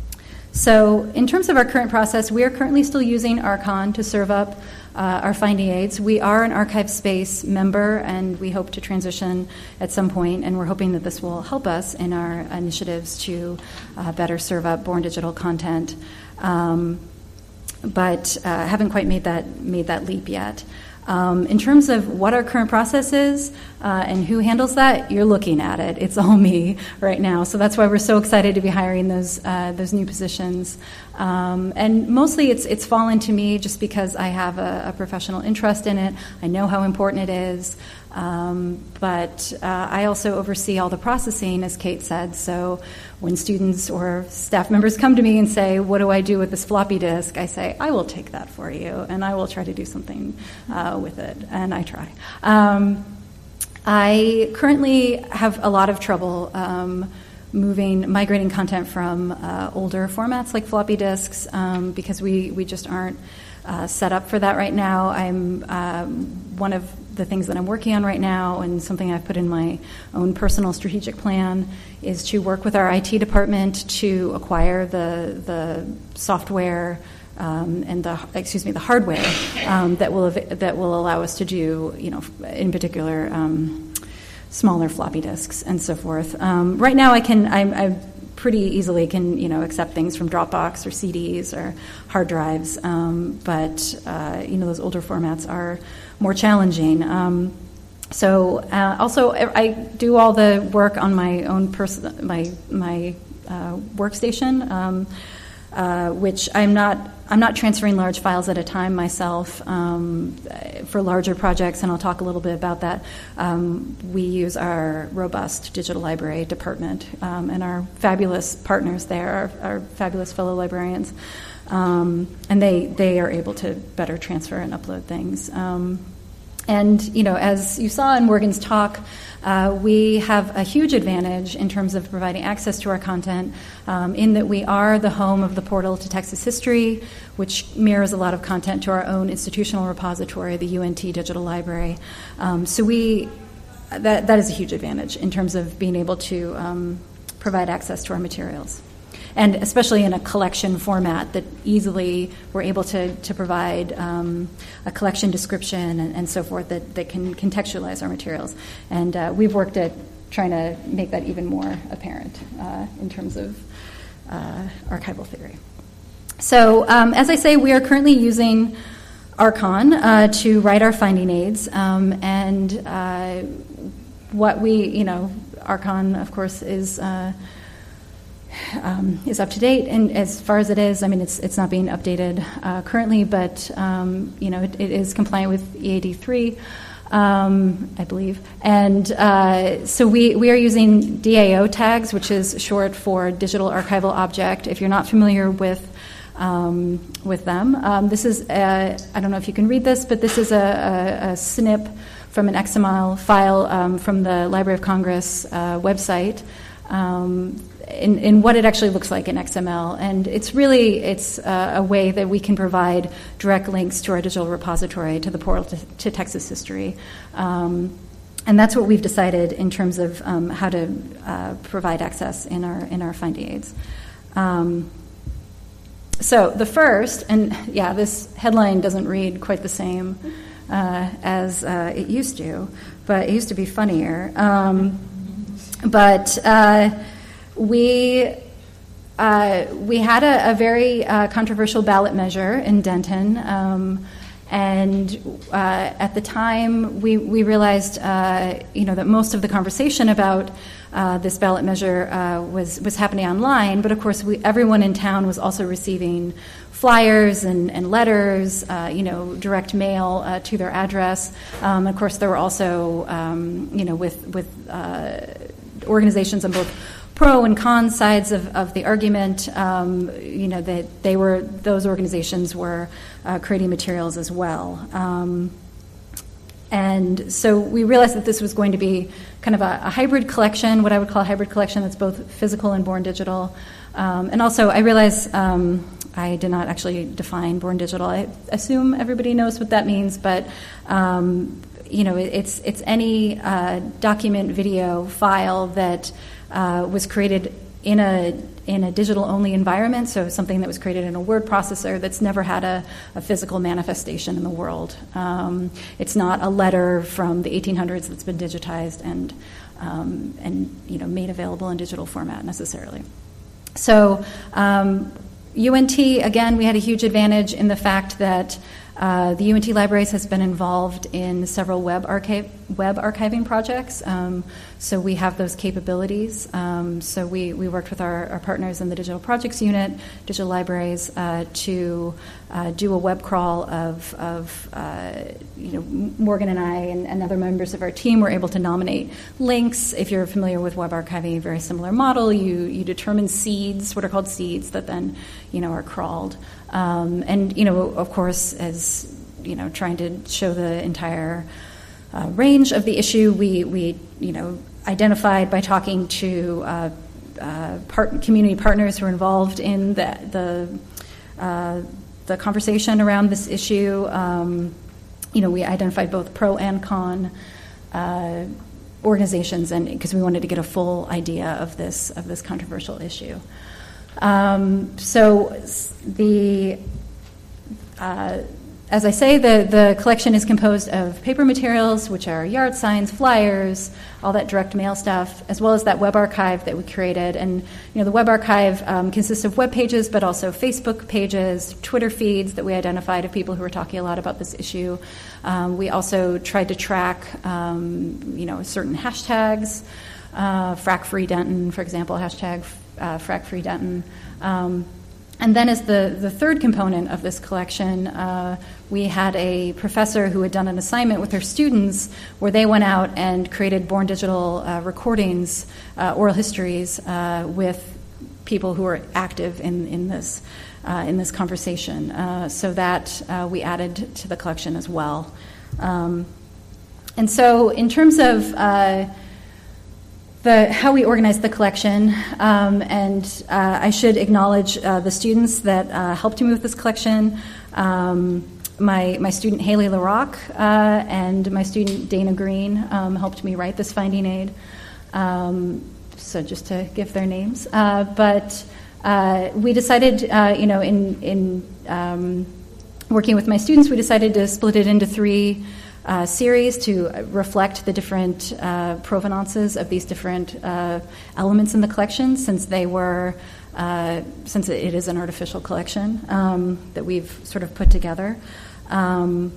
So in terms of our current process, we are currently still using Archon to serve up uh, our finding aids. We are an ArchiveSpace member, and we hope to transition at some point, and we're hoping that this will help us in our initiatives to uh, better serve up Born Digital content. Um, but uh, haven't quite made that made that leap yet. Um, in terms of what our current process is uh, and who handles that, you're looking at it. It's all me right now. So that's why we're so excited to be hiring those uh, those new positions. Um, and mostly it's it's fallen to me just because I have a, a professional interest in it. I know how important it is. Um, but uh, I also oversee all the processing, as Kate said. So when students or staff members come to me and say, what do I do with this floppy disk? I say, I will take that for you, and I will try to do something uh, with it, and I try. Um, I currently have a lot of trouble um, moving, migrating content from uh, older formats like floppy disks um, because we, we just aren't uh, set up for that right now. I'm um, one of the things that I'm working on right now, and something I've put in my own personal strategic plan, is to work with our I T department to acquire the the software um, and the excuse me the hardware um, that will that will allow us to do, you know, in particular um, smaller floppy disks and so forth. Um, right now, I can I'm, I pretty easily can you know accept things from Dropbox or C Ds or hard drives, um, but uh, you know those older formats are more challenging. Um, so uh, also, I do all the work on my own person, my my uh, workstation, um, uh, which I'm not I'm not transferring large files at a time myself. Um, for larger projects, and I'll talk a little bit about that. Um, we use our robust digital library department um, and our fabulous partners there, our, our fabulous fellow librarians. Um, and they, they are able to better transfer and upload things. Um, and, you know, as you saw in Morgan's talk, uh, we have a huge advantage in terms of providing access to our content um, in that we are the home of the Portal to Texas History, which mirrors a lot of content to our own institutional repository, the U N T Digital Library. Um, so we that, that is a huge advantage in terms of being able to um, provide access to our materials. And especially in a collection format that easily we're able to, to provide um, a collection description and, and so forth that, that can contextualize our materials. And uh, we've worked at trying to make that even more apparent uh, in terms of uh, archival theory. So um, as I say, we are currently using Archon uh, to write our finding aids. Um, and uh, what we, you know, Archon, of course, is... Uh, Um, is up to date, and as far as it is, I mean, it's it's not being updated uh, currently, but um, you know, it, it is compliant with E A D three, um, I believe, and uh, so we we are using D A O tags, which is short for Digital Archival Object. If you're not familiar with um, with them, um, this is a, I don't know if you can read this, but this is a, a, a snip from an X M L file um, from the Library of Congress uh, website. Um, In, in what it actually looks like in X M L, and it's really it's uh, a way that we can provide direct links to our digital repository, to the portal to, to Texas history, um, and that's what we've decided in terms of um, how to uh, provide access in our in our finding aids. Um, so the first, and yeah, this headline doesn't read quite the same uh, as uh, it used to, but it used to be funnier. Um, but uh, We uh, we had a, a very uh, controversial ballot measure in Denton, um, and uh, at the time we we realized uh, you know that most of the conversation about uh, this ballot measure uh, was was happening online, but of course we, everyone in town was also receiving flyers and, and letters, uh, you know, direct mail uh, to their address. Um, of course, there were also um, you know with with uh, organizations on both pro and con sides of, of the argument. Um, you know, that they were those organizations were uh, creating materials as well. Um, and so we realized that this was going to be kind of a, a hybrid collection, what I would call a hybrid collection that's both physical and born digital. Um, and also I realize um, I did not actually define born digital. I assume everybody knows what that means, but um, you know, it, it's it's any uh, document, video, file that Uh, was created in a in a digital-only environment, so something that was created in a word processor that's never had a, a physical manifestation in the world. Um, it's not a letter from the eighteen hundreds that's been digitized and um, and you know made available in digital format necessarily. So um, U N T, again, we had a huge advantage in the fact that Uh, the U N T Libraries has been involved in several web archive web archiving projects, um, so we have those capabilities. Um, so we, we worked with our, our partners in the Digital Projects Unit, Digital Libraries, uh, to uh, do a web crawl of, of uh, you know, Morgan and I and, and other members of our team were able to nominate links. If you're familiar with web archiving, a very similar model. You you determine seeds, what are called seeds, that then you know are crawled. Um, and, you know, of course, as, you know, trying to show the entire uh, range of the issue, we, we, you know, identified by talking to uh, uh, part, community partners who are involved in the, the, uh, the conversation around this issue. Um, you know, we identified both pro and con uh, organizations, and because we wanted to get a full idea of this of this controversial issue. Um, so the, uh, as I say, the, the collection is composed of paper materials, which are yard signs, flyers, all that direct mail stuff, as well as that web archive that we created. And you know, the web archive um, consists of web pages, but also Facebook pages, Twitter feeds that we identified of people who were talking a lot about this issue. Um, we also tried to track, um, you know, certain hashtags, uh, Frack Free Denton, for example, hashtag Uh, Frack Free Denton. Um, and then as the, the third component of this collection, uh, we had a professor who had done an assignment with her students where they went out and created Born Digital uh, recordings, uh, oral histories, uh, with people who are active in, in this uh, in this conversation. Uh, so that uh, we added to the collection as well. Um, and so in terms of uh, The, how we organized the collection, um, and uh, I should acknowledge uh, the students that uh, helped me with this collection. Um, my, my student Haley LaRock uh, and my student Dana Green um, helped me write this finding aid. Um, so just to give their names. Uh, but uh, we decided, uh, you know, in, in um, working with my students, we decided to split it into three Uh, series to reflect the different uh, provenances of these different uh, elements in the collection, since they were, uh, since it is an artificial collection um, that we've sort of put together. Um,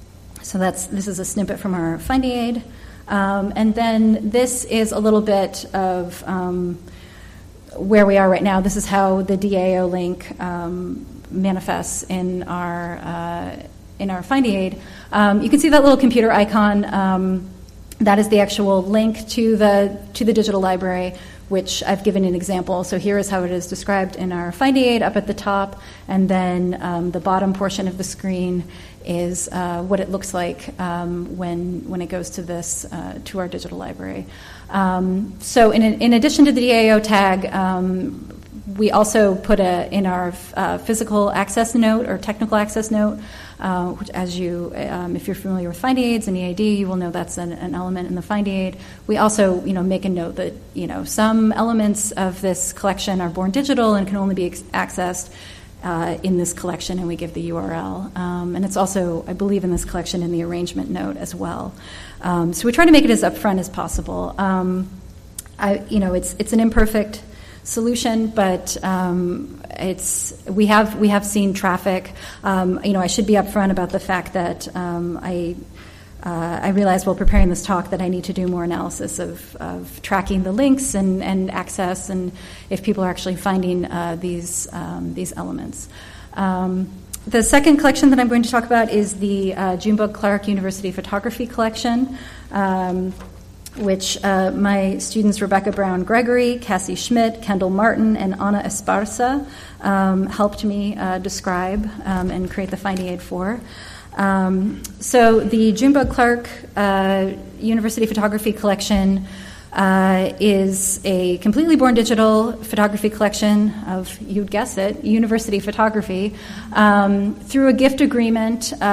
so that's this is a snippet from our finding aid, um, and then this is a little bit of um, where we are right now. This is how the D A O link um, manifests in our uh, in our finding aid. Um, you can see that little computer icon. Um, that is the actual link to the to the digital library, which I've given an example. So here is how it is described in our finding aid up at the top, and then um, the bottom portion of the screen is uh, what it looks like um, when when it goes to this uh, to our digital library. Um, so in in addition to the D A O tag, um, we also put a in our uh, physical access note or technical access note. Uh, which, as you, um, if you're familiar with finding aids and E A D, you will know that's an, an element in the finding aid. We also, you know, make a note that, you know, some elements of this collection are born digital and can only be ex- accessed uh, in this collection, and we give the U R L. Um, and it's also, I believe, in this collection in the arrangement note as well. Um, so we try to make it as upfront as possible. Um, I, you know, it's it's an imperfect solution, but um, it's we have we have seen traffic. Um, you know, I should be upfront about the fact that um, I uh, I realized while preparing this talk that I need to do more analysis of, of tracking the links and, and access, and if people are actually finding uh, these um, these elements. Um, the second collection that I'm going to talk about is the uh, Junebug Clark University Photography Collection. Um, which uh, my students Rebecca Brown Gregory, Cassie Schmidt, Kendall Martin, and Ana Esparza um, helped me uh, describe um, and create the finding aid for. Um, so the Junebug Clark uh, University Photography Collection uh, is a completely born digital photography collection of, you'd guess it, university photography, um, through a gift agreement uh,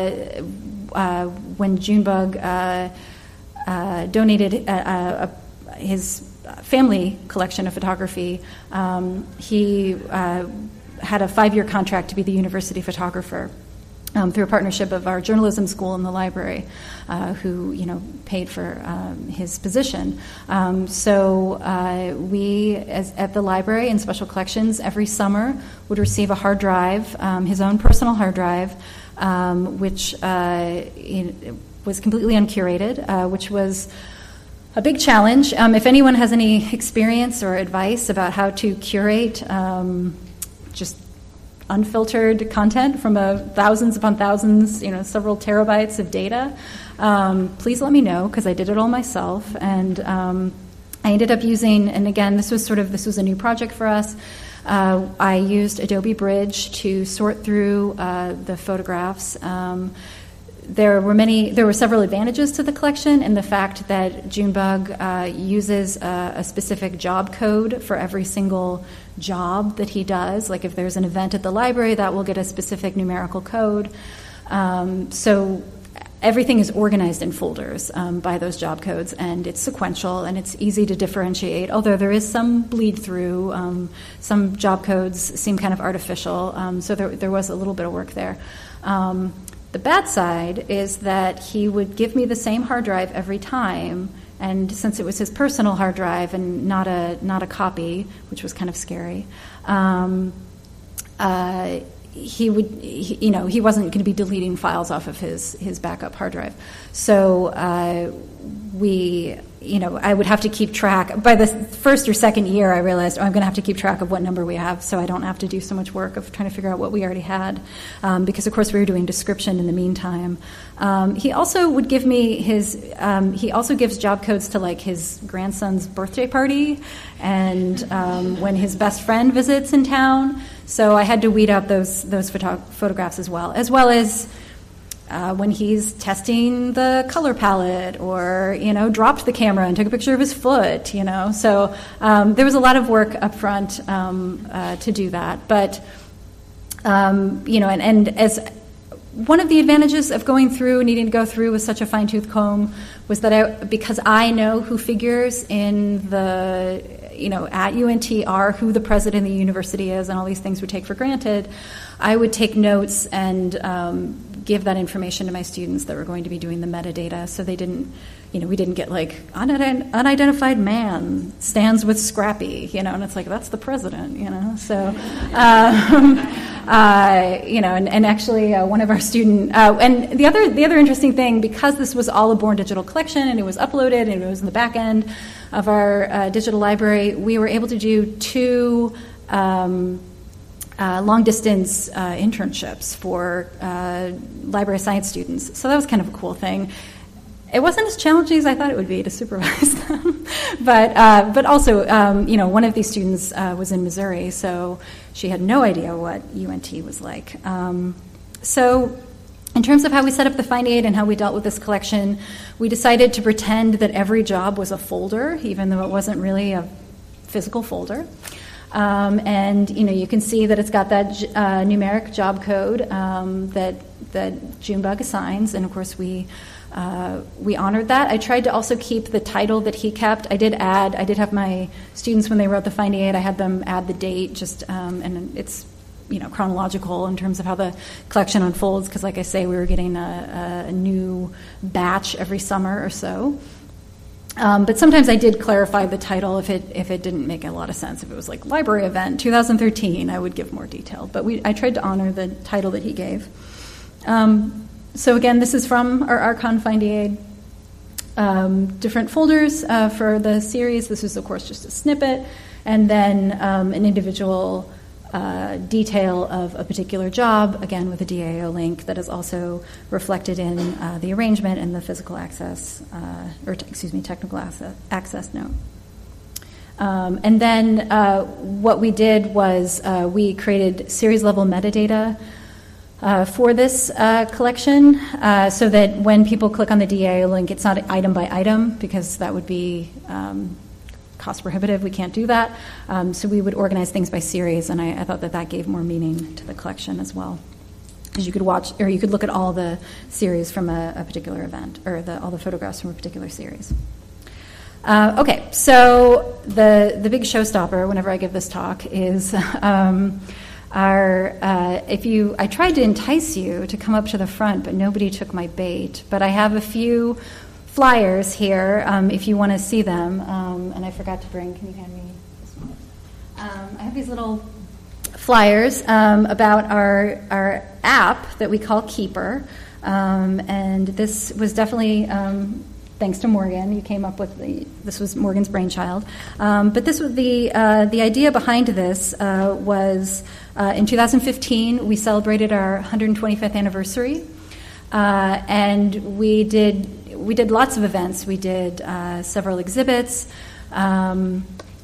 uh, when Junebug uh, Uh, donated uh, uh, his family collection of photography. Um, he uh, had a five-year contract to be the university photographer. um, through a partnership of our journalism school and the library, uh, who, you know, paid for um, his position. Um, so uh, we, as, at the library in Special Collections, every summer would receive a hard drive, um, his own personal hard drive, um, which uh, it was completely uncurated, uh, which was a big challenge. Um, if anyone has any experience or advice about how to curate um, just unfiltered content from a thousands upon thousands, you know, several terabytes of data, um, please let me know, because I did it all myself. And um, I ended up using, and again, this was sort of, this was a new project for us. Uh, I used Adobe Bridge to sort through uh, the photographs. Um, There were many. There were several advantages to the collection, in the fact that Junebug uh, uses a, a specific job code for every single job that he does. Like if there's an event at the library, that will get a specific numerical code. Um, so everything is organized in folders um, by those job codes, and it's sequential and it's easy to differentiate. Although there is some bleed through. Um, some job codes seem kind of artificial. Um, so there, there was a little bit of work there. Um, The bad side is that he would give me the same hard drive every time, and since it was his personal hard drive and not a not a copy, which was kind of scary, um, uh, he would, he, you know, he wasn't going to be deleting files off of his his backup hard drive. So uh, we, you know, I would have to keep track. By the first or second year, I realized, oh, I'm going to have to keep track of what number we have, so I don't have to do so much work of trying to figure out what we already had, um, because, of course, we were doing description in the meantime. Um, he also would give me his, um, he also gives job codes to, like, his grandson's birthday party and um, when his best friend visits in town. So I had to weed out those, those photo- photographs as well, as well as Uh, when he's testing the color palette, or, you know, dropped the camera and took a picture of his foot, you know. So um, there was a lot of work up front um, uh, to do that. But, um, you know, and, and as one of the advantages of going through, needing to go through with such a fine-tooth comb, was that I, because I know who figures in the, you know, at U N T are, who the president of the university is, and all these things we take for granted, I would take notes and um, give that information to my students that were going to be doing the metadata, so they didn't, you know, we didn't get like unident- unidentified man stands with Scrappy, you know, and it's like, that's the president, you know. So, um, uh, you know, and, and actually uh, one of our student, uh, and the other the other interesting thing, because this was all a Born Digital collection and it was uploaded and it was in the back end of our uh, digital library, we were able to do two um, Uh, long-distance uh, internships for uh, library science students. So that was kind of a cool thing. It wasn't as challenging as I thought it would be to supervise them. but uh, but also, um, you know, one of these students uh, was in Missouri, so she had no idea what U N T was like. Um, so in terms of how we set up the Find Aid and how we dealt with this collection, we decided to pretend that every job was a folder, even though it wasn't really a physical folder. Um, and, you know, you can see that it's got that uh, numeric job code um, that that Junebug assigns, and of course we uh, we honored that. I tried to also keep the title that he kept. I did add, I did have my students, when they wrote the Find Aid, I had them add the date, just um, and it's, you know, chronological in terms of how the collection unfolds, because, like I say, we were getting a, a new batch every summer or so. Um, but sometimes I did clarify the title if it if it didn't make a lot of sense. If it was like Library Event twenty thirteen, I would give more detail. But we I tried to honor the title that he gave. Um, so again, this is from our Archon Find Aid. Um, different folders uh, for the series. This is, of course, just a snippet. And then um, an individual Uh, detail of a particular job, again with a D A O link that is also reflected in uh, the arrangement and the physical access, uh, or t- excuse me, technical access, access note. Um, and then uh, what we did was uh, we created series level metadata uh, for this uh, collection, uh, so that when people click on the D A O link, it's not item by item, because that would be um, cost prohibitive. We can't do that. Um, so we would organize things by series, and I, I thought that that gave more meaning to the collection as well. Because you could watch, or you could look at all the series from a, a particular event, or the, all the photographs from a particular series. Uh, okay, so the the big showstopper whenever I give this talk is um, Our, uh, if you, I tried to entice you to come up to the front, but nobody took my bait. But I have a few flyers here um, if you want to see them. Um, and I forgot to bring, can you hand me this one? Um, I have these little flyers um, about our, our app that we call Keeper. Um, and this was definitely... Um, Thanks to Morgan, you came up with the. This was Morgan's brainchild, um, but this was the uh, the idea behind this uh, was uh, in two thousand fifteen we celebrated our one hundred twenty-fifth anniversary, uh, and we did we did lots of events. We did uh, several exhibits, um,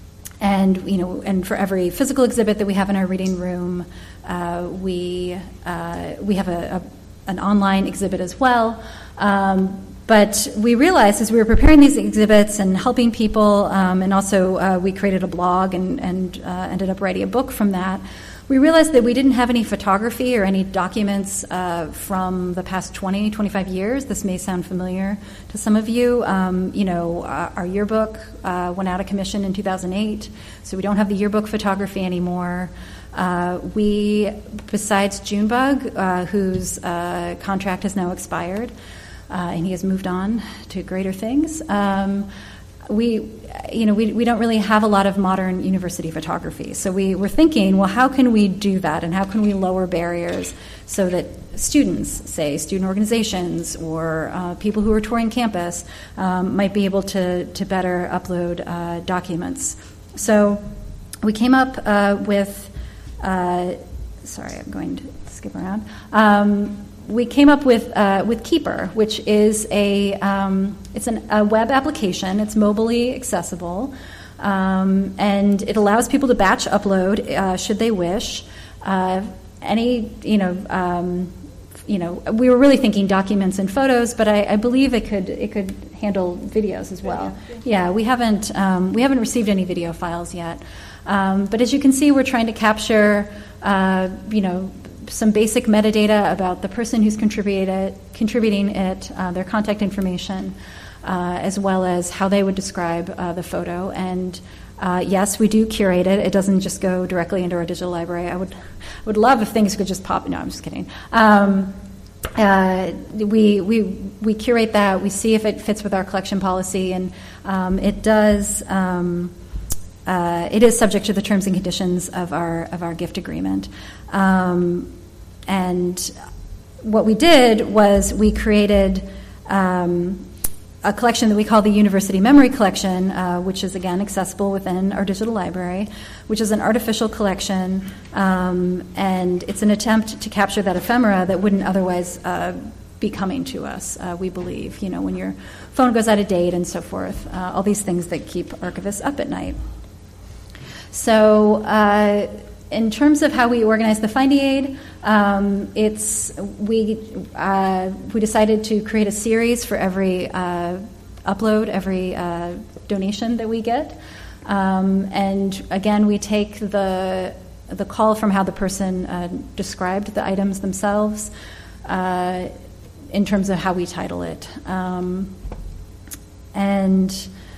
and you know, and for every physical exhibit that we have in our reading room, uh, we uh, we have a, a an online exhibit as well. Um, But we realized as we were preparing these exhibits and helping people, um, and also uh, we created a blog and, and uh, ended up writing a book from that, we realized that we didn't have any photography or any documents uh, from the past twenty, twenty-five years. This may sound familiar to some of you. Um, you know, uh, our yearbook uh, went out of commission in two thousand eight, so we don't have the yearbook photography anymore. Uh, we, besides Junebug, uh, whose uh, contract has now expired, Uh, and he has moved on to greater things. Um, we, you know, we, we don't really have a lot of modern university photography. So we were thinking, well, how can we do that, and how can we lower barriers so that students, say student organizations or uh, people who are touring campus, um, might be able to to better upload uh, documents. So we came up uh, with. Uh, sorry, I'm going to skip around. Um, We came up with uh, with Keeper, which is a um, it's an, a web application. It's mobilely accessible, um, and it allows people to batch upload uh, should they wish. Uh, any you know um, you know we were really thinking documents and photos, but I, I believe it could it could handle videos as well. Yeah, we haven't um, we haven't received any video files yet, um, but as you can see, we're trying to capture uh, you know. some basic metadata about the person who's contributed, contributing it, uh, their contact information, uh, as well as how they would describe uh, the photo. And uh, yes, we do curate it. It doesn't just go directly into our digital library. I would, I would love if things could just pop. No, I'm just kidding. Um, uh, we we we curate that. We see if it fits with our collection policy, and um, it does. Um, Uh, it is subject to the terms and conditions of our of our gift agreement. Um, and what we did was we created um, a collection that we call the University Memory Collection, uh, which is, again, accessible within our digital library, which is an artificial collection, um, and it's an attempt to capture that ephemera that wouldn't otherwise uh, be coming to us, uh, we believe, you know, when your phone goes out of date and so forth, uh, all these things that keep archivists up at night. So uh, in terms of how we organize the finding aid, um, it's we uh, we decided to create a series for every uh, upload, every uh, donation that we get, um, and again we take the the call from how the person uh, described the items themselves uh, in terms of how we title it, um, and.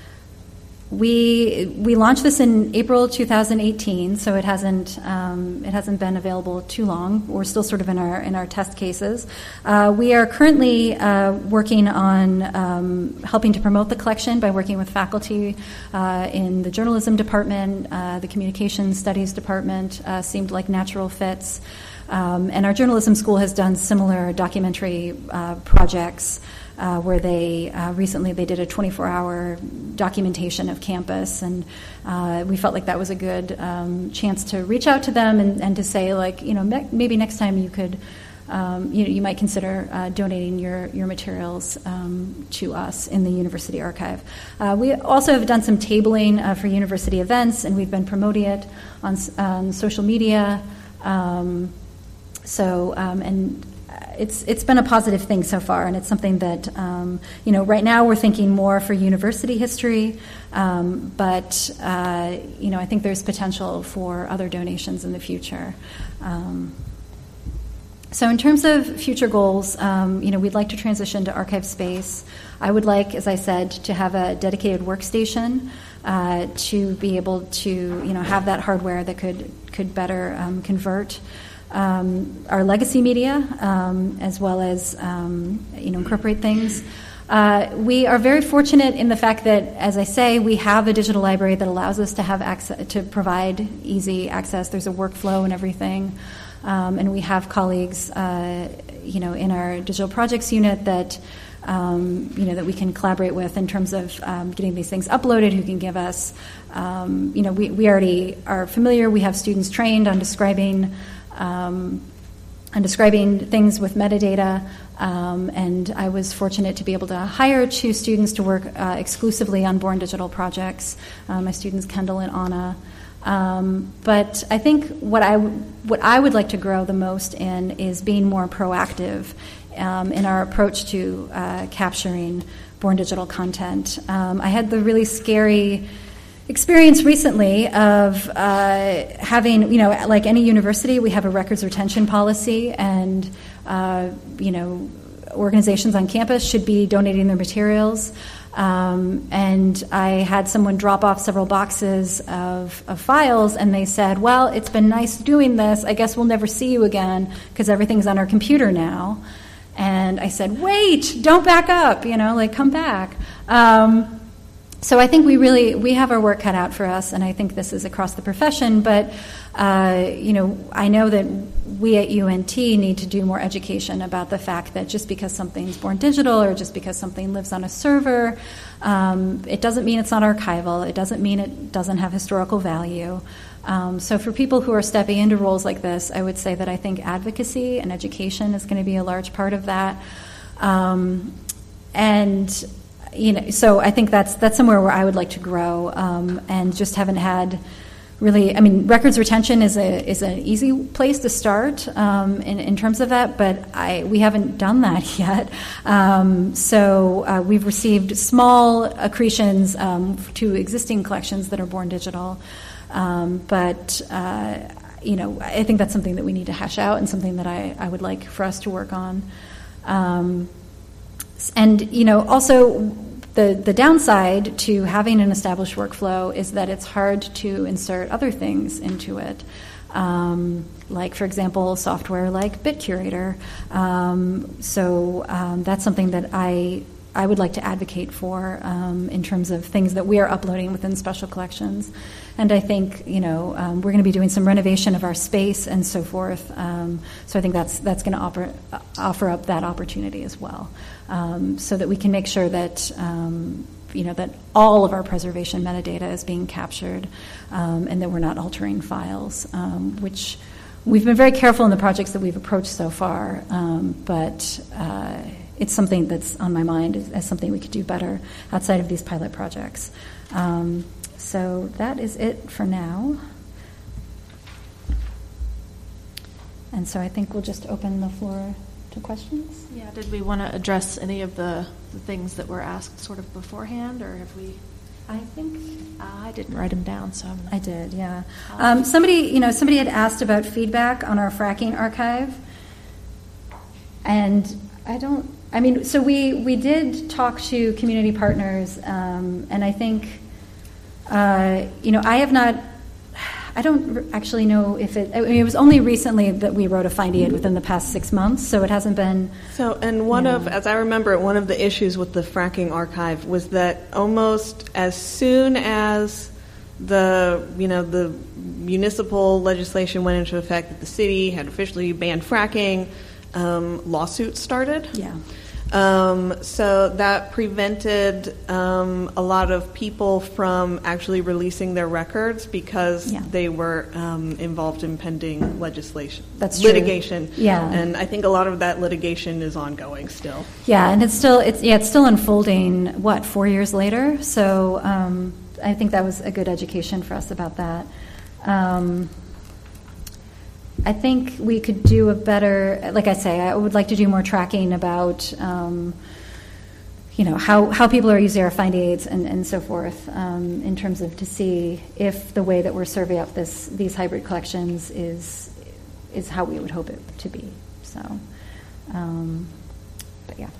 We we launched this in April two thousand eighteen, so it hasn't um, it hasn't been available too long. We're still sort of in our in our test cases. Uh, we are currently uh, working on um, helping to promote the collection by working with faculty uh, in the journalism department, uh, the communications studies department. Uh, seemed like natural fits, um, and our journalism school has done similar documentary uh, projects. Uh, where they uh, recently they did a twenty-four hour documentation of campus, and uh, we felt like that was a good um, chance to reach out to them and, and to say, like, you know, me- maybe next time you could, um, you know, you might consider uh, donating your your materials um, to us in the university archive. Uh, we also have done some tabling uh, for university events, and we've been promoting it on, on social media. Um, so um, and. It's it's been a positive thing so far, and it's something that um, you know. Right now, we're thinking more for university history, um, but uh, you know, I think there's potential for other donations in the future. Um, so, in terms of future goals, um, you know, we'd like to transition to archive space. I would like, as I said, to have a dedicated workstation uh, to be able to, you know, have that hardware that could could better um, convert um, our legacy media, um, as well as um, you know, incorporate things. Uh, we are very fortunate in the fact that, as I say, we have a digital library that allows us to have access, to provide easy access. There's a workflow and everything, um, and we have colleagues, uh, you know, in our digital projects unit that, um, you know, that we can collaborate with in terms of um, getting these things uploaded. Who can give us, um, you know, we we already are familiar. We have students trained on describing. Um, on describing things with metadata, um, and I was fortunate to be able to hire two students to work uh, exclusively on Born Digital projects, uh, my students Kendall and Anna. Um, but I think what I, w- what I would like to grow the most in is being more proactive um, in our approach to uh, capturing Born Digital content. Um, I had the really scary experience recently of uh, having, you know, like any university, we have a records retention policy, and, uh, you know, organizations on campus should be donating their materials. Um, and I had someone drop off several boxes of, of files, and they said, well, it's been nice doing this. I guess we'll never see you again because everything's on our computer now. And I said, wait, don't back up, you know, like come back. Um, So I think we really, we have our work cut out for us, and I think this is across the profession, but, uh, you know, I know that we at U N T need to do more education about the fact that just because something's born digital or just because something lives on a server, um, it doesn't mean it's not archival. It doesn't mean it doesn't have historical value. Um, so for people who are stepping into roles like this, I would say that I think advocacy and education is going to be a large part of that. Um, and You know, so I think that's that's somewhere where I would like to grow, um, and just haven't had really. I mean, records retention is a is an easy place to start um, in in terms of that, but I we haven't done that yet. Um, so uh, we've received small accretions um, to existing collections that are born digital, um, but uh, you know, I think that's something that we need to hash out and something that I, I would like for us to work on. Um, And, you know, also the, the downside to having an established workflow is that it's hard to insert other things into it. Um, like, for example, software like BitCurator. Um, so um, that's something that I I would like to advocate for um, in terms of things that we are uploading within special collections. And I think, you know, um, we're going to be doing some renovation of our space and so forth. Um, so I think that's that's going to offer offer up that opportunity as well, um, so that we can make sure that um, you know that all of our preservation metadata is being captured, um, and that we're not altering files, um, which we've been very careful in the projects that we've approached so far, um, but. Uh, It's something that's on my mind as, as something we could do better outside of these pilot projects. Um, so that is it for now. And so I think we'll just open the floor to questions. Yeah, did we want to address any of the, the things that were asked sort of beforehand, or have we? I think uh, I didn't write them down, so I'm I did. Yeah. Um, somebody, you know, somebody had asked about feedback on our fracking archive, and I don't. I mean, so we, we did talk to community partners, um, and I think, uh, you know, I have not, I don't actually know if it, I mean, it was only recently that we wrote a find aid within the past six months, so it hasn't been. So, and one you know, of, as I remember it, one of the issues with the fracking archive was that almost as soon as the, you know, the municipal legislation went into effect that the city had officially banned fracking, Um, lawsuits started. Yeah. Um, so that prevented um, a lot of people from actually releasing their records because Yeah. they were um, involved in pending legislation. That's true. Litigation. Yeah. And I think a lot of that litigation is ongoing still. Yeah, and it's still it's yeah it's still unfolding. What, four years later? So um, I think that was a good education for us about that. Um, I think we could do a better, like I say, I would like to do more tracking about, um, you know, how, how people are using our find aids and, and so forth, um, in terms of to see if the way that we're serving up this these hybrid collections is is how we would hope it to be. So, um, but yeah.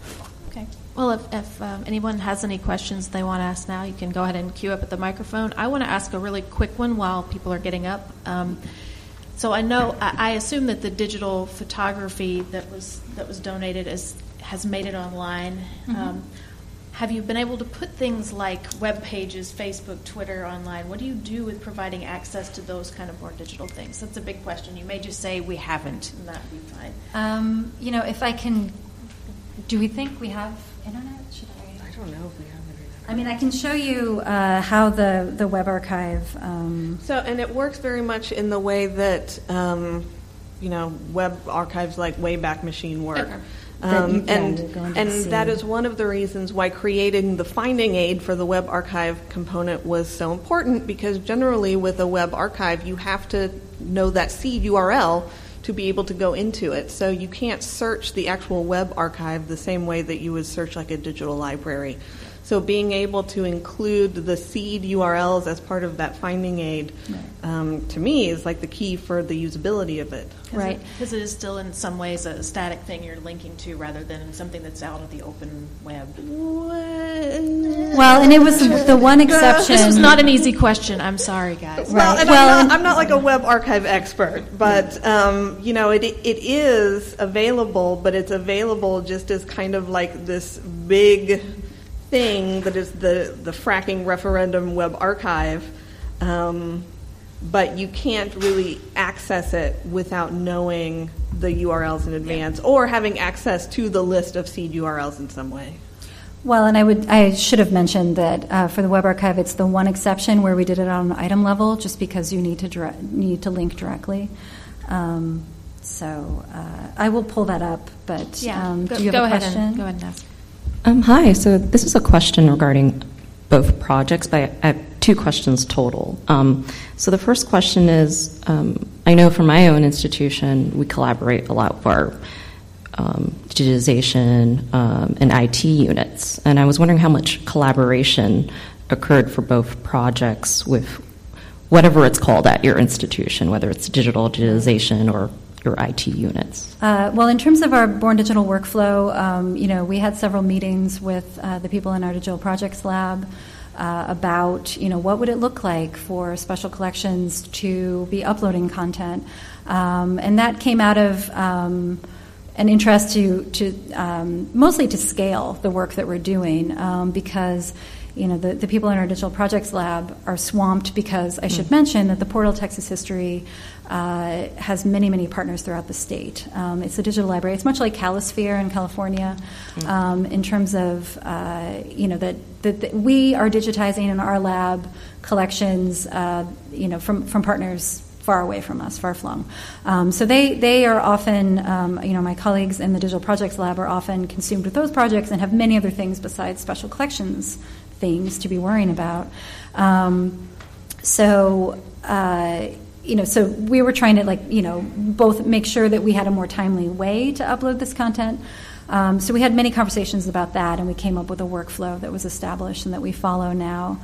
Okay. Well, if, if um, anyone has any questions they want to ask now, you can go ahead and queue up at the microphone. I want to ask a really quick one while people are getting up. Um, so I know, I, I assume that the digital photography that was that was donated is, has made it online. Mm-hmm. Um, have you been able to put things like web pages, Facebook, Twitter online? What do you do with providing access to those kind of more digital things? That's a big question. You may just say we haven't, and that would be fine. Um, you know, if I can, do we think we have internet? Should I? I don't know if we have internet. I mean, I can show you uh, how the, the web archive. Um, so, and it works very much in the way that, um, you know, web archives like Wayback Machine work. Okay. Um, you, yeah, and and see. that is one of the reasons why creating the finding aid for the web archive component was so important, because generally with a web archive you have to know that seed U R L to be able to go into it. So you can't search the actual web archive the same way that you would search like a digital library. So being able to include the seed U R Ls as part of that finding aid, right. um, to me, is like the key for the usability of it. Cause right. Because it, it is still in some ways a static thing you're linking to rather than something that's out of the open web. Well, and it was the one exception. This was not an easy question. I'm sorry, guys. Well, right. and well, I'm, not, I'm not like a web archive expert, but um, you know, it it is available, but it's available just as kind of like this big thing that is the, the fracking referendum web archive, um, but you can't really access it without knowing the U R Ls in advance, yeah. or having access to the list of seed U R Ls in some way. Well, and I would I should have mentioned that uh, for the web archive, it's the one exception where we did it on an item level, just because you need to dire- need to link directly. Um, so uh, I will pull that up, but yeah. um, go, do you have go a ahead question? And, go ahead and ask. Um, hi, so this is a question regarding both projects, but I have two questions total. Um, so the first question is, um, I know from my own institution, we collaborate a lot with our um, digitization um, and I T units, and I was wondering how much collaboration occurred for both projects with whatever it's called at your institution, whether it's digital digitization or your I T units? Uh, well, in terms of our Born Digital workflow, um, you know, we had several meetings with uh, the people in our Digital Projects Lab uh, about, you know, what would it look like for special collections to be uploading content, um, and that came out of um, an interest to, to um, mostly to scale the work that we're doing, um, because you know, the, the people in our Digital Projects Lab are swamped because I should mm. mention that the Portal Texas History uh, has many, many partners throughout the state. Um, it's a digital library. It's much like Calisphere in California mm. um, in terms of, uh, you know, that, that, that we are digitizing in our lab collections, uh, you know, from, from partners far away from us, far flung. Um, so they, they are often, um, you know, my colleagues in the Digital Projects Lab are often consumed with those projects and have many other things besides special collections things to be worrying about. Um, so, uh, you know, so we were trying to, like, you know, both make sure that we had a more timely way to upload this content. Um, so we had many conversations about that, and we came up with a workflow that was established and that we follow now.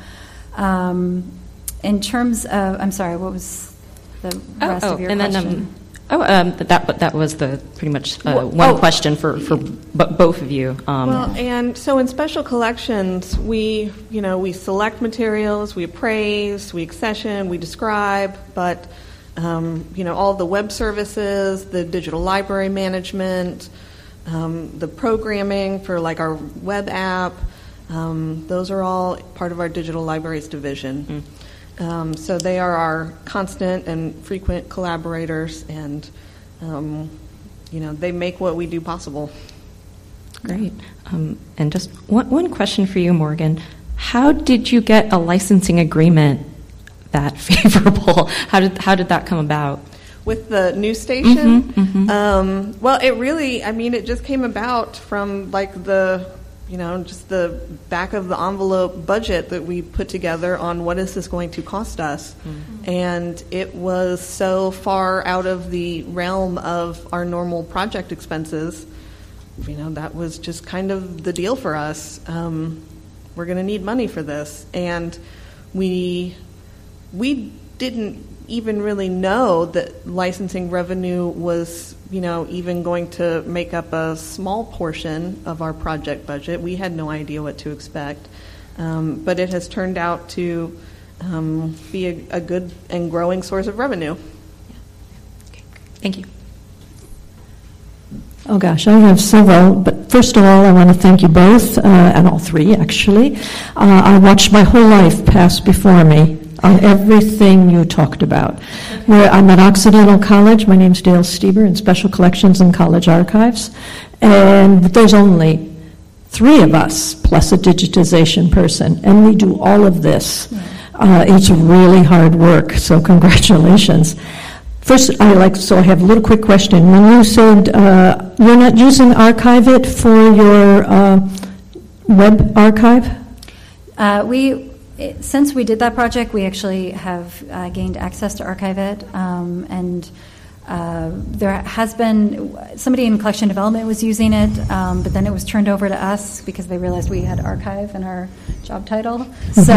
Um, in terms of, I'm sorry, what was the rest oh, of your and question? Then, um, Oh, um, that that was the pretty much uh, well, one oh. question for, for b- both of you. Um, well, and so in special collections, we you know we select materials, we appraise, we accession, we describe, but um, you know all the web services, the digital library management, um, the programming for like our web app, um, those are all part of our digital libraries division. Mm. Um, so they are our constant and frequent collaborators, and um, you know they make what we do possible. Great. Um, and just one, one question for you, Morgan. How did you get a licensing agreement that favorable? How did how did that come about? With the news station? Mm-hmm, mm-hmm. Um, well, it really, I mean, it just came about from like the you know, just the back of the envelope budget that we put together on what is this going to cost us. Mm-hmm. And it was so far out of the realm of our normal project expenses, you know, that was just kind of the deal for us. Um, we're going to need money for this. And we we didn't even really know that licensing revenue was, you know, even going to make up a small portion of our project budget. We had no idea what to expect. Um, but it has turned out to um, be a, a good and growing source of revenue. Thank you. Oh gosh, I have several, but first of all, I want to thank you both, uh, and all three actually. Uh, I watched my whole life pass before me on everything you talked about. Where I'm at Occidental College. My name's Dale Stieber in Special Collections and College Archives, and there's only three of us plus a digitization person, and we do all of this. Uh, it's really hard work, so congratulations. First, I like so I have a little quick question. When you said uh, you're not using Archive It for your uh, web archive? Uh, we, it, since we did that project, we actually have uh, gained access to Archive It, um, and uh, there has been somebody in collection development was using it, um, but then it was turned over to us because they realized we had archive in our job title. So.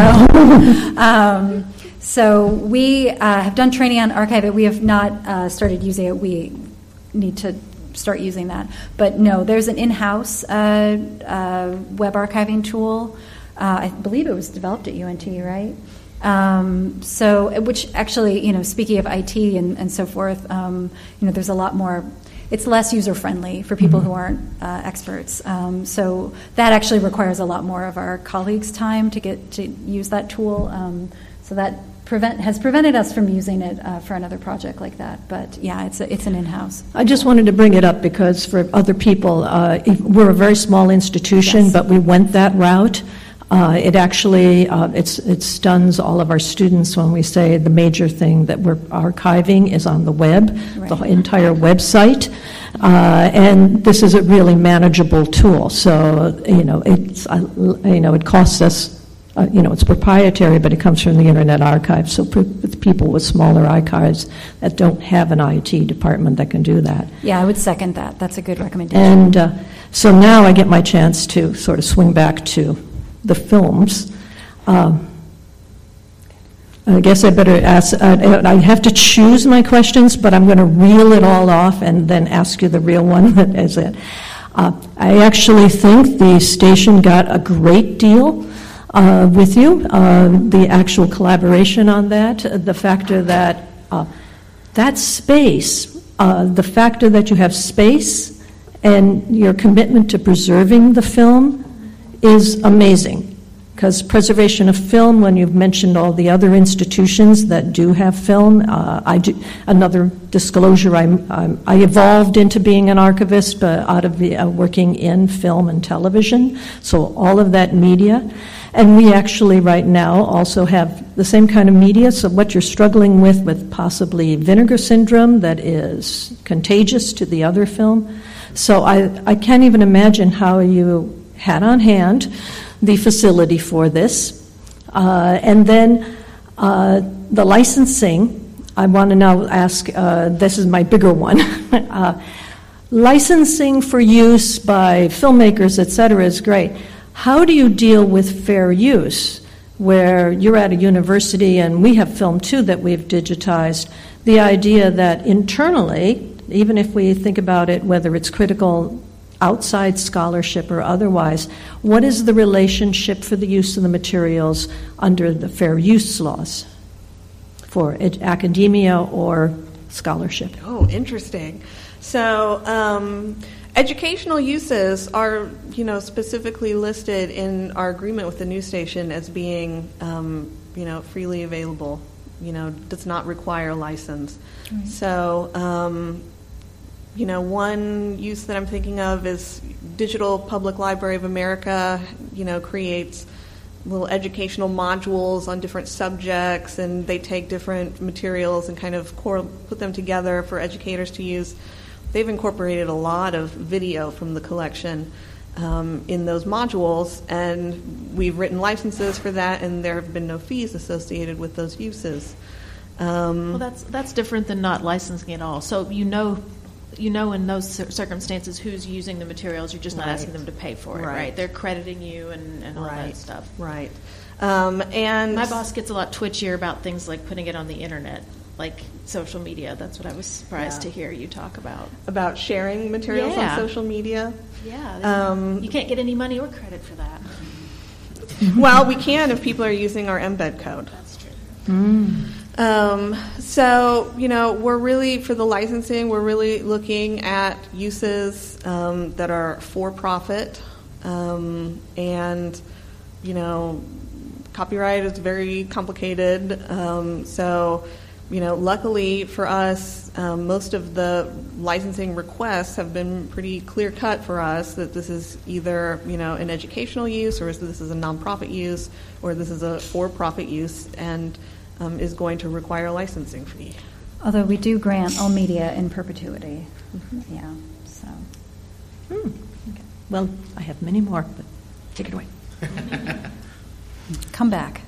um, So we uh, have done training on Archive It. We have not uh, started using it. We need to start using that. But no, there's an in-house uh, uh, web archiving tool. Uh, I believe it was developed at U N T, right? Um, so, which actually, you know, speaking of I T and, and so forth, um, you know, there's a lot more. It's less user-friendly for people mm-hmm. who aren't uh, experts. Um, so that actually requires a lot more of our colleagues' time to get to use that tool. Um, so that prevent has prevented us from using it uh, for another project like that. But yeah, it's a, it's an in-house. I just wanted to bring it up because for other people, uh, if, we're a very small institution, Yes. but we went that route. Uh, it actually uh, it's, it stuns all of our students when we say the major thing that we're archiving is on the web, Right. the entire website, uh, and this is a really manageable tool. So you know, it's uh, you know, it costs us. Uh, you know, it's proprietary, but it comes from the Internet Archive. So for, with people with smaller archives that don't have an I T department that can do that. Yeah, I would second that. That's a good recommendation. And uh, so now I get my chance to sort of swing back to the films. Um, I guess I better ask, uh, I have to choose my questions, but I'm going to reel it all off and then ask you the real one that is it. Uh, I actually think the station got a great deal Uh, with you, uh, the actual collaboration on that, uh, the factor that uh, that space, uh, the factor that you have space and your commitment to preserving the film is amazing. Because preservation of film, when you've mentioned all the other institutions that do have film, uh, I do, another disclosure, I'm, I'm, I evolved into being an archivist, but out of the uh, working in film and television, so all of that media. And we actually right now also have the same kind of media, so what you're struggling with, with possibly vinegar syndrome that is contagious to the other film. So I, I can't even imagine how you had on hand the facility for this. Uh, and then uh, the licensing, I want to now ask, uh, this is my bigger one. uh, licensing for use by filmmakers, et cetera, is great. How do you deal with fair use, where you're at a university and we have film too that we've digitized, the idea that internally, even if we think about it, whether it's critical outside scholarship or otherwise, what is the relationship for the use of the materials under the fair use laws for ed- academia or scholarship? Oh, interesting. So, um, educational uses are, you know, specifically listed in our agreement with the news station as being, um, you know, freely available. You know, does not require a license. Right. So, um, you know, one use that I'm thinking of is Digital Public Library of America. You know, creates little educational modules on different subjects, and they take different materials and kind of core, put them together for educators to use. They've incorporated a lot of video from the collection um, in those modules, and we've written licenses for that, and there have been no fees associated with those uses. Um, well, that's that's different than not licensing at all. So you know you know in those cir- circumstances who's using the materials. You're just not Right. asking them to pay for it, right? Right. They're crediting you and, and all Right. that stuff. Right. Um, and My boss gets a lot twitchier about things like putting it on the internet, like social media. That's what I was surprised Yeah. to hear you talk about. About sharing materials Yeah. on social media. Yeah. Um, you can't get any money or credit for that. Well, we can if people are using our embed code. That's true. Mm. Um, so, you know, we're really, for the licensing, we're really looking at uses um, that are for profit. Um, and, you know, copyright is very complicated. Um, so, you know, luckily for us, um, most of the licensing requests have been pretty clear cut for us that this is either, you know, an educational use, or this is a nonprofit use, or this is a for-profit use, and um, is going to require a licensing fee. Although we do grant all media in perpetuity. Mm-hmm. Yeah, so. Hmm. Okay. Well, I have many more, but take it away. Come back.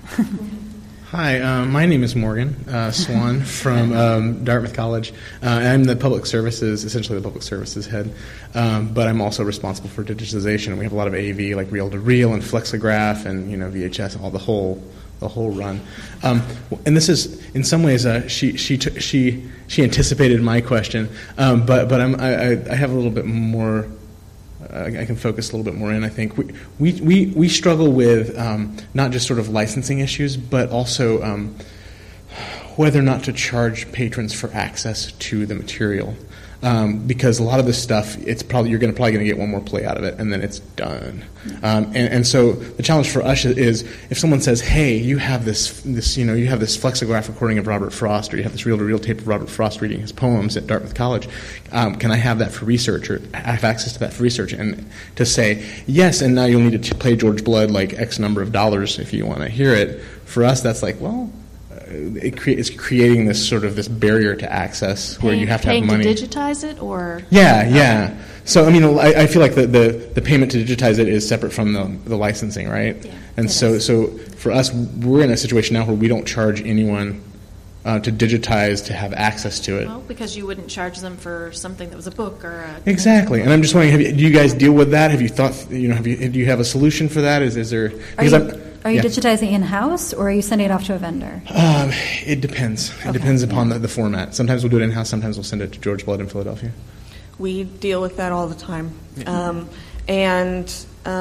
Hi, um, my name is Morgan uh, Swan from um, Dartmouth College. Uh, I'm the public services, essentially the public services head, um, but I'm also responsible for digitization. We have a lot of A V, like reel-to-reel and flexograph and, you know, V H S, all the whole the whole run. Um, and this is, in some ways, uh, she she t- she she anticipated my question, um, but but I'm, I I have a little bit more. Uh, I can focus a little bit more in. I think we we we, we struggle with um, not just sort of licensing issues, but also um, whether or not to charge patrons for access to the material. Um, because a lot of this stuff, it's probably you're going to probably going to get one more play out of it, and then it's done. Um, and, and so the challenge for us is if someone says, "Hey, you have this this you know you have this flexograph recording of Robert Frost, or you have this reel-to-reel tape of Robert Frost reading his poems at Dartmouth College, um, can I have that for research, or have access to that for research?" And to say yes, and now you'll need to pay George Blood like X number of dollars if you want to hear it. For us, that's like, well. It cre- it's creating this sort of this barrier to access Paying, where you have to have money. Paying to digitize it, or yeah, yeah. So I mean, I, I feel like the, the, the payment to digitize it is separate from the, the licensing, right? Yeah, and so is. so for us, we're in a situation now where we don't charge anyone uh, to digitize to have access to it. Well, because you wouldn't charge them for something that was a book or a Exactly, and I'm just wondering, have you, do you guys deal with that? Have you thought, you know, have you do you have a solution for that? Is is there? Because Are you, I'm, are you yeah. digitizing in-house, or are you sending it off to a vendor? Um, it depends. It Okay. depends upon the, the format. Sometimes we'll do it in-house. Sometimes we'll send it to George Blood in Philadelphia. We deal with that all the time. Um, and,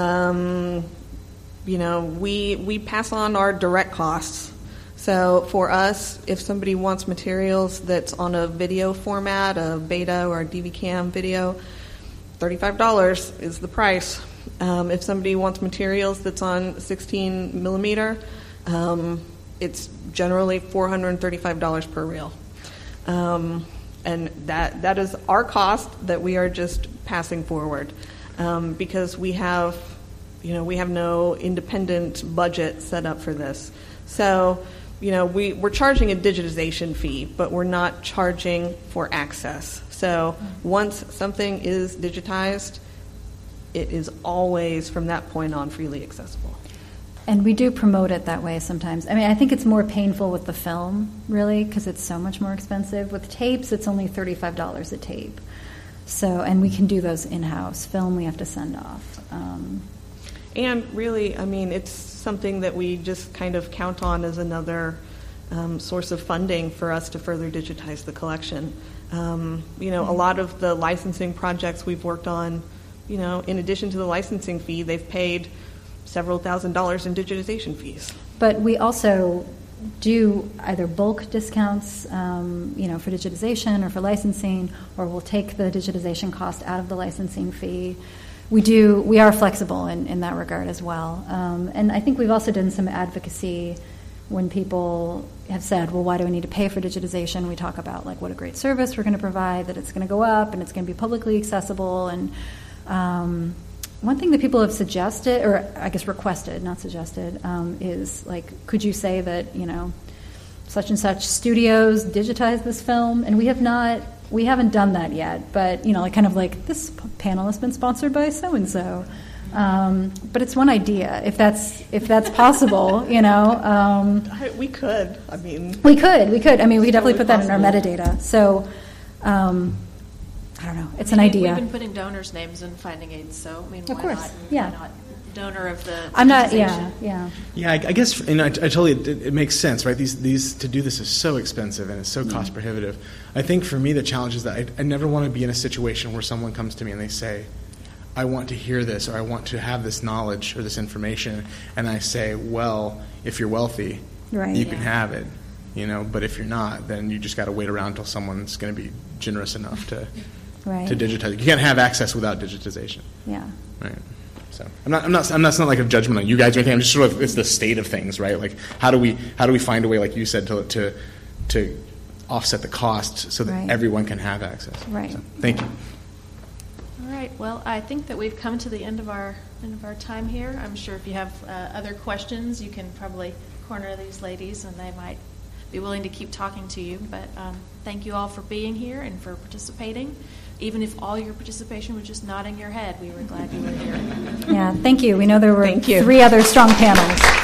um, you know, we, we pass on our direct costs. So for us, if somebody wants materials that's on a video format, a beta or a D V cam video, thirty-five dollars is the price. Um, if somebody wants materials that's on sixteen millimeter, um, it's generally four hundred thirty-five dollars per reel. Um, and that that is our cost that we are just passing forward, um, because we have, you know, we have no independent budget set up for this. So, you know, we, we're charging a digitization fee, but we're not charging for access. So once something is digitized, it is always, from that point on, freely accessible. And we do promote it that way sometimes. I mean, I think it's more painful with the film, really, because it's so much more expensive. With tapes, it's only thirty-five dollars a tape. So, and we can do those in-house. Film, we have to send off. Um, And really, I mean, it's something that we just kind of count on as another um, source of funding for us to further digitize the collection. Um, you know, a lot of the licensing projects we've worked on, you know, in addition to the licensing fee, they've paid several thousand dollars in digitization fees. But we also do either bulk discounts, um, you know, for digitization or for licensing, or we'll take the digitization cost out of the licensing fee. We do. We are flexible in, in that regard as well. Um, and I think we've also done some advocacy when people have said, well, why do we need to pay for digitization? We talk about, like, what a great service we're going to provide, that it's going to go up and it's going to be publicly accessible. And um, one thing that people have suggested, or I guess requested, not suggested, um, is, like, could you say that, you know, such and such studios digitize this film? And we have not... We haven't done that yet, but, you know, like kind of like this panel has been sponsored by so-and-so. Um, but it's one idea, if that's if that's possible, you know. Um, we could, I mean. We could, we could. I mean, we definitely totally put that in our possible. metadata. So, um, I don't know. It's I mean, an idea. We've been putting donors' names in Finding AIDS, so I mean, Of why course, not? yeah. Why not donor of the I'm not. Yeah, digitization? yeah. Yeah, I, I guess, and I, I totally, it, it makes sense, right? These, these, to do this is so expensive and it's so cost prohibitive. I think for me, the challenge is that I, I never want to be in a situation where someone comes to me and they say, I want to hear this, or I want to have this knowledge or this information, and I say, well, if you're wealthy, Right. you can Yeah. have it, you know, but if you're not, then you just got to wait around until someone's going to be generous enough to, Right. to digitize. You can't have access without digitization. Yeah. Right. So I'm not. I'm not. I'm not. It's not like a judgment on you guys or anything. I'm just sort of. It's the state of things, right? Like how do we how do we find a way, like you said, to to to offset the cost so that Right. everyone can have access. Right. So, thank you. All right. Well, I think that we've come to the end of our end of our time here. I'm sure if you have uh, other questions, you can probably corner these ladies, and they might be willing to keep talking to you. But um, thank you all for being here and for participating. Even if all your participation was just nodding your head, we were glad you were here. Yeah, thank you. We know there were Thank you. three other strong panels.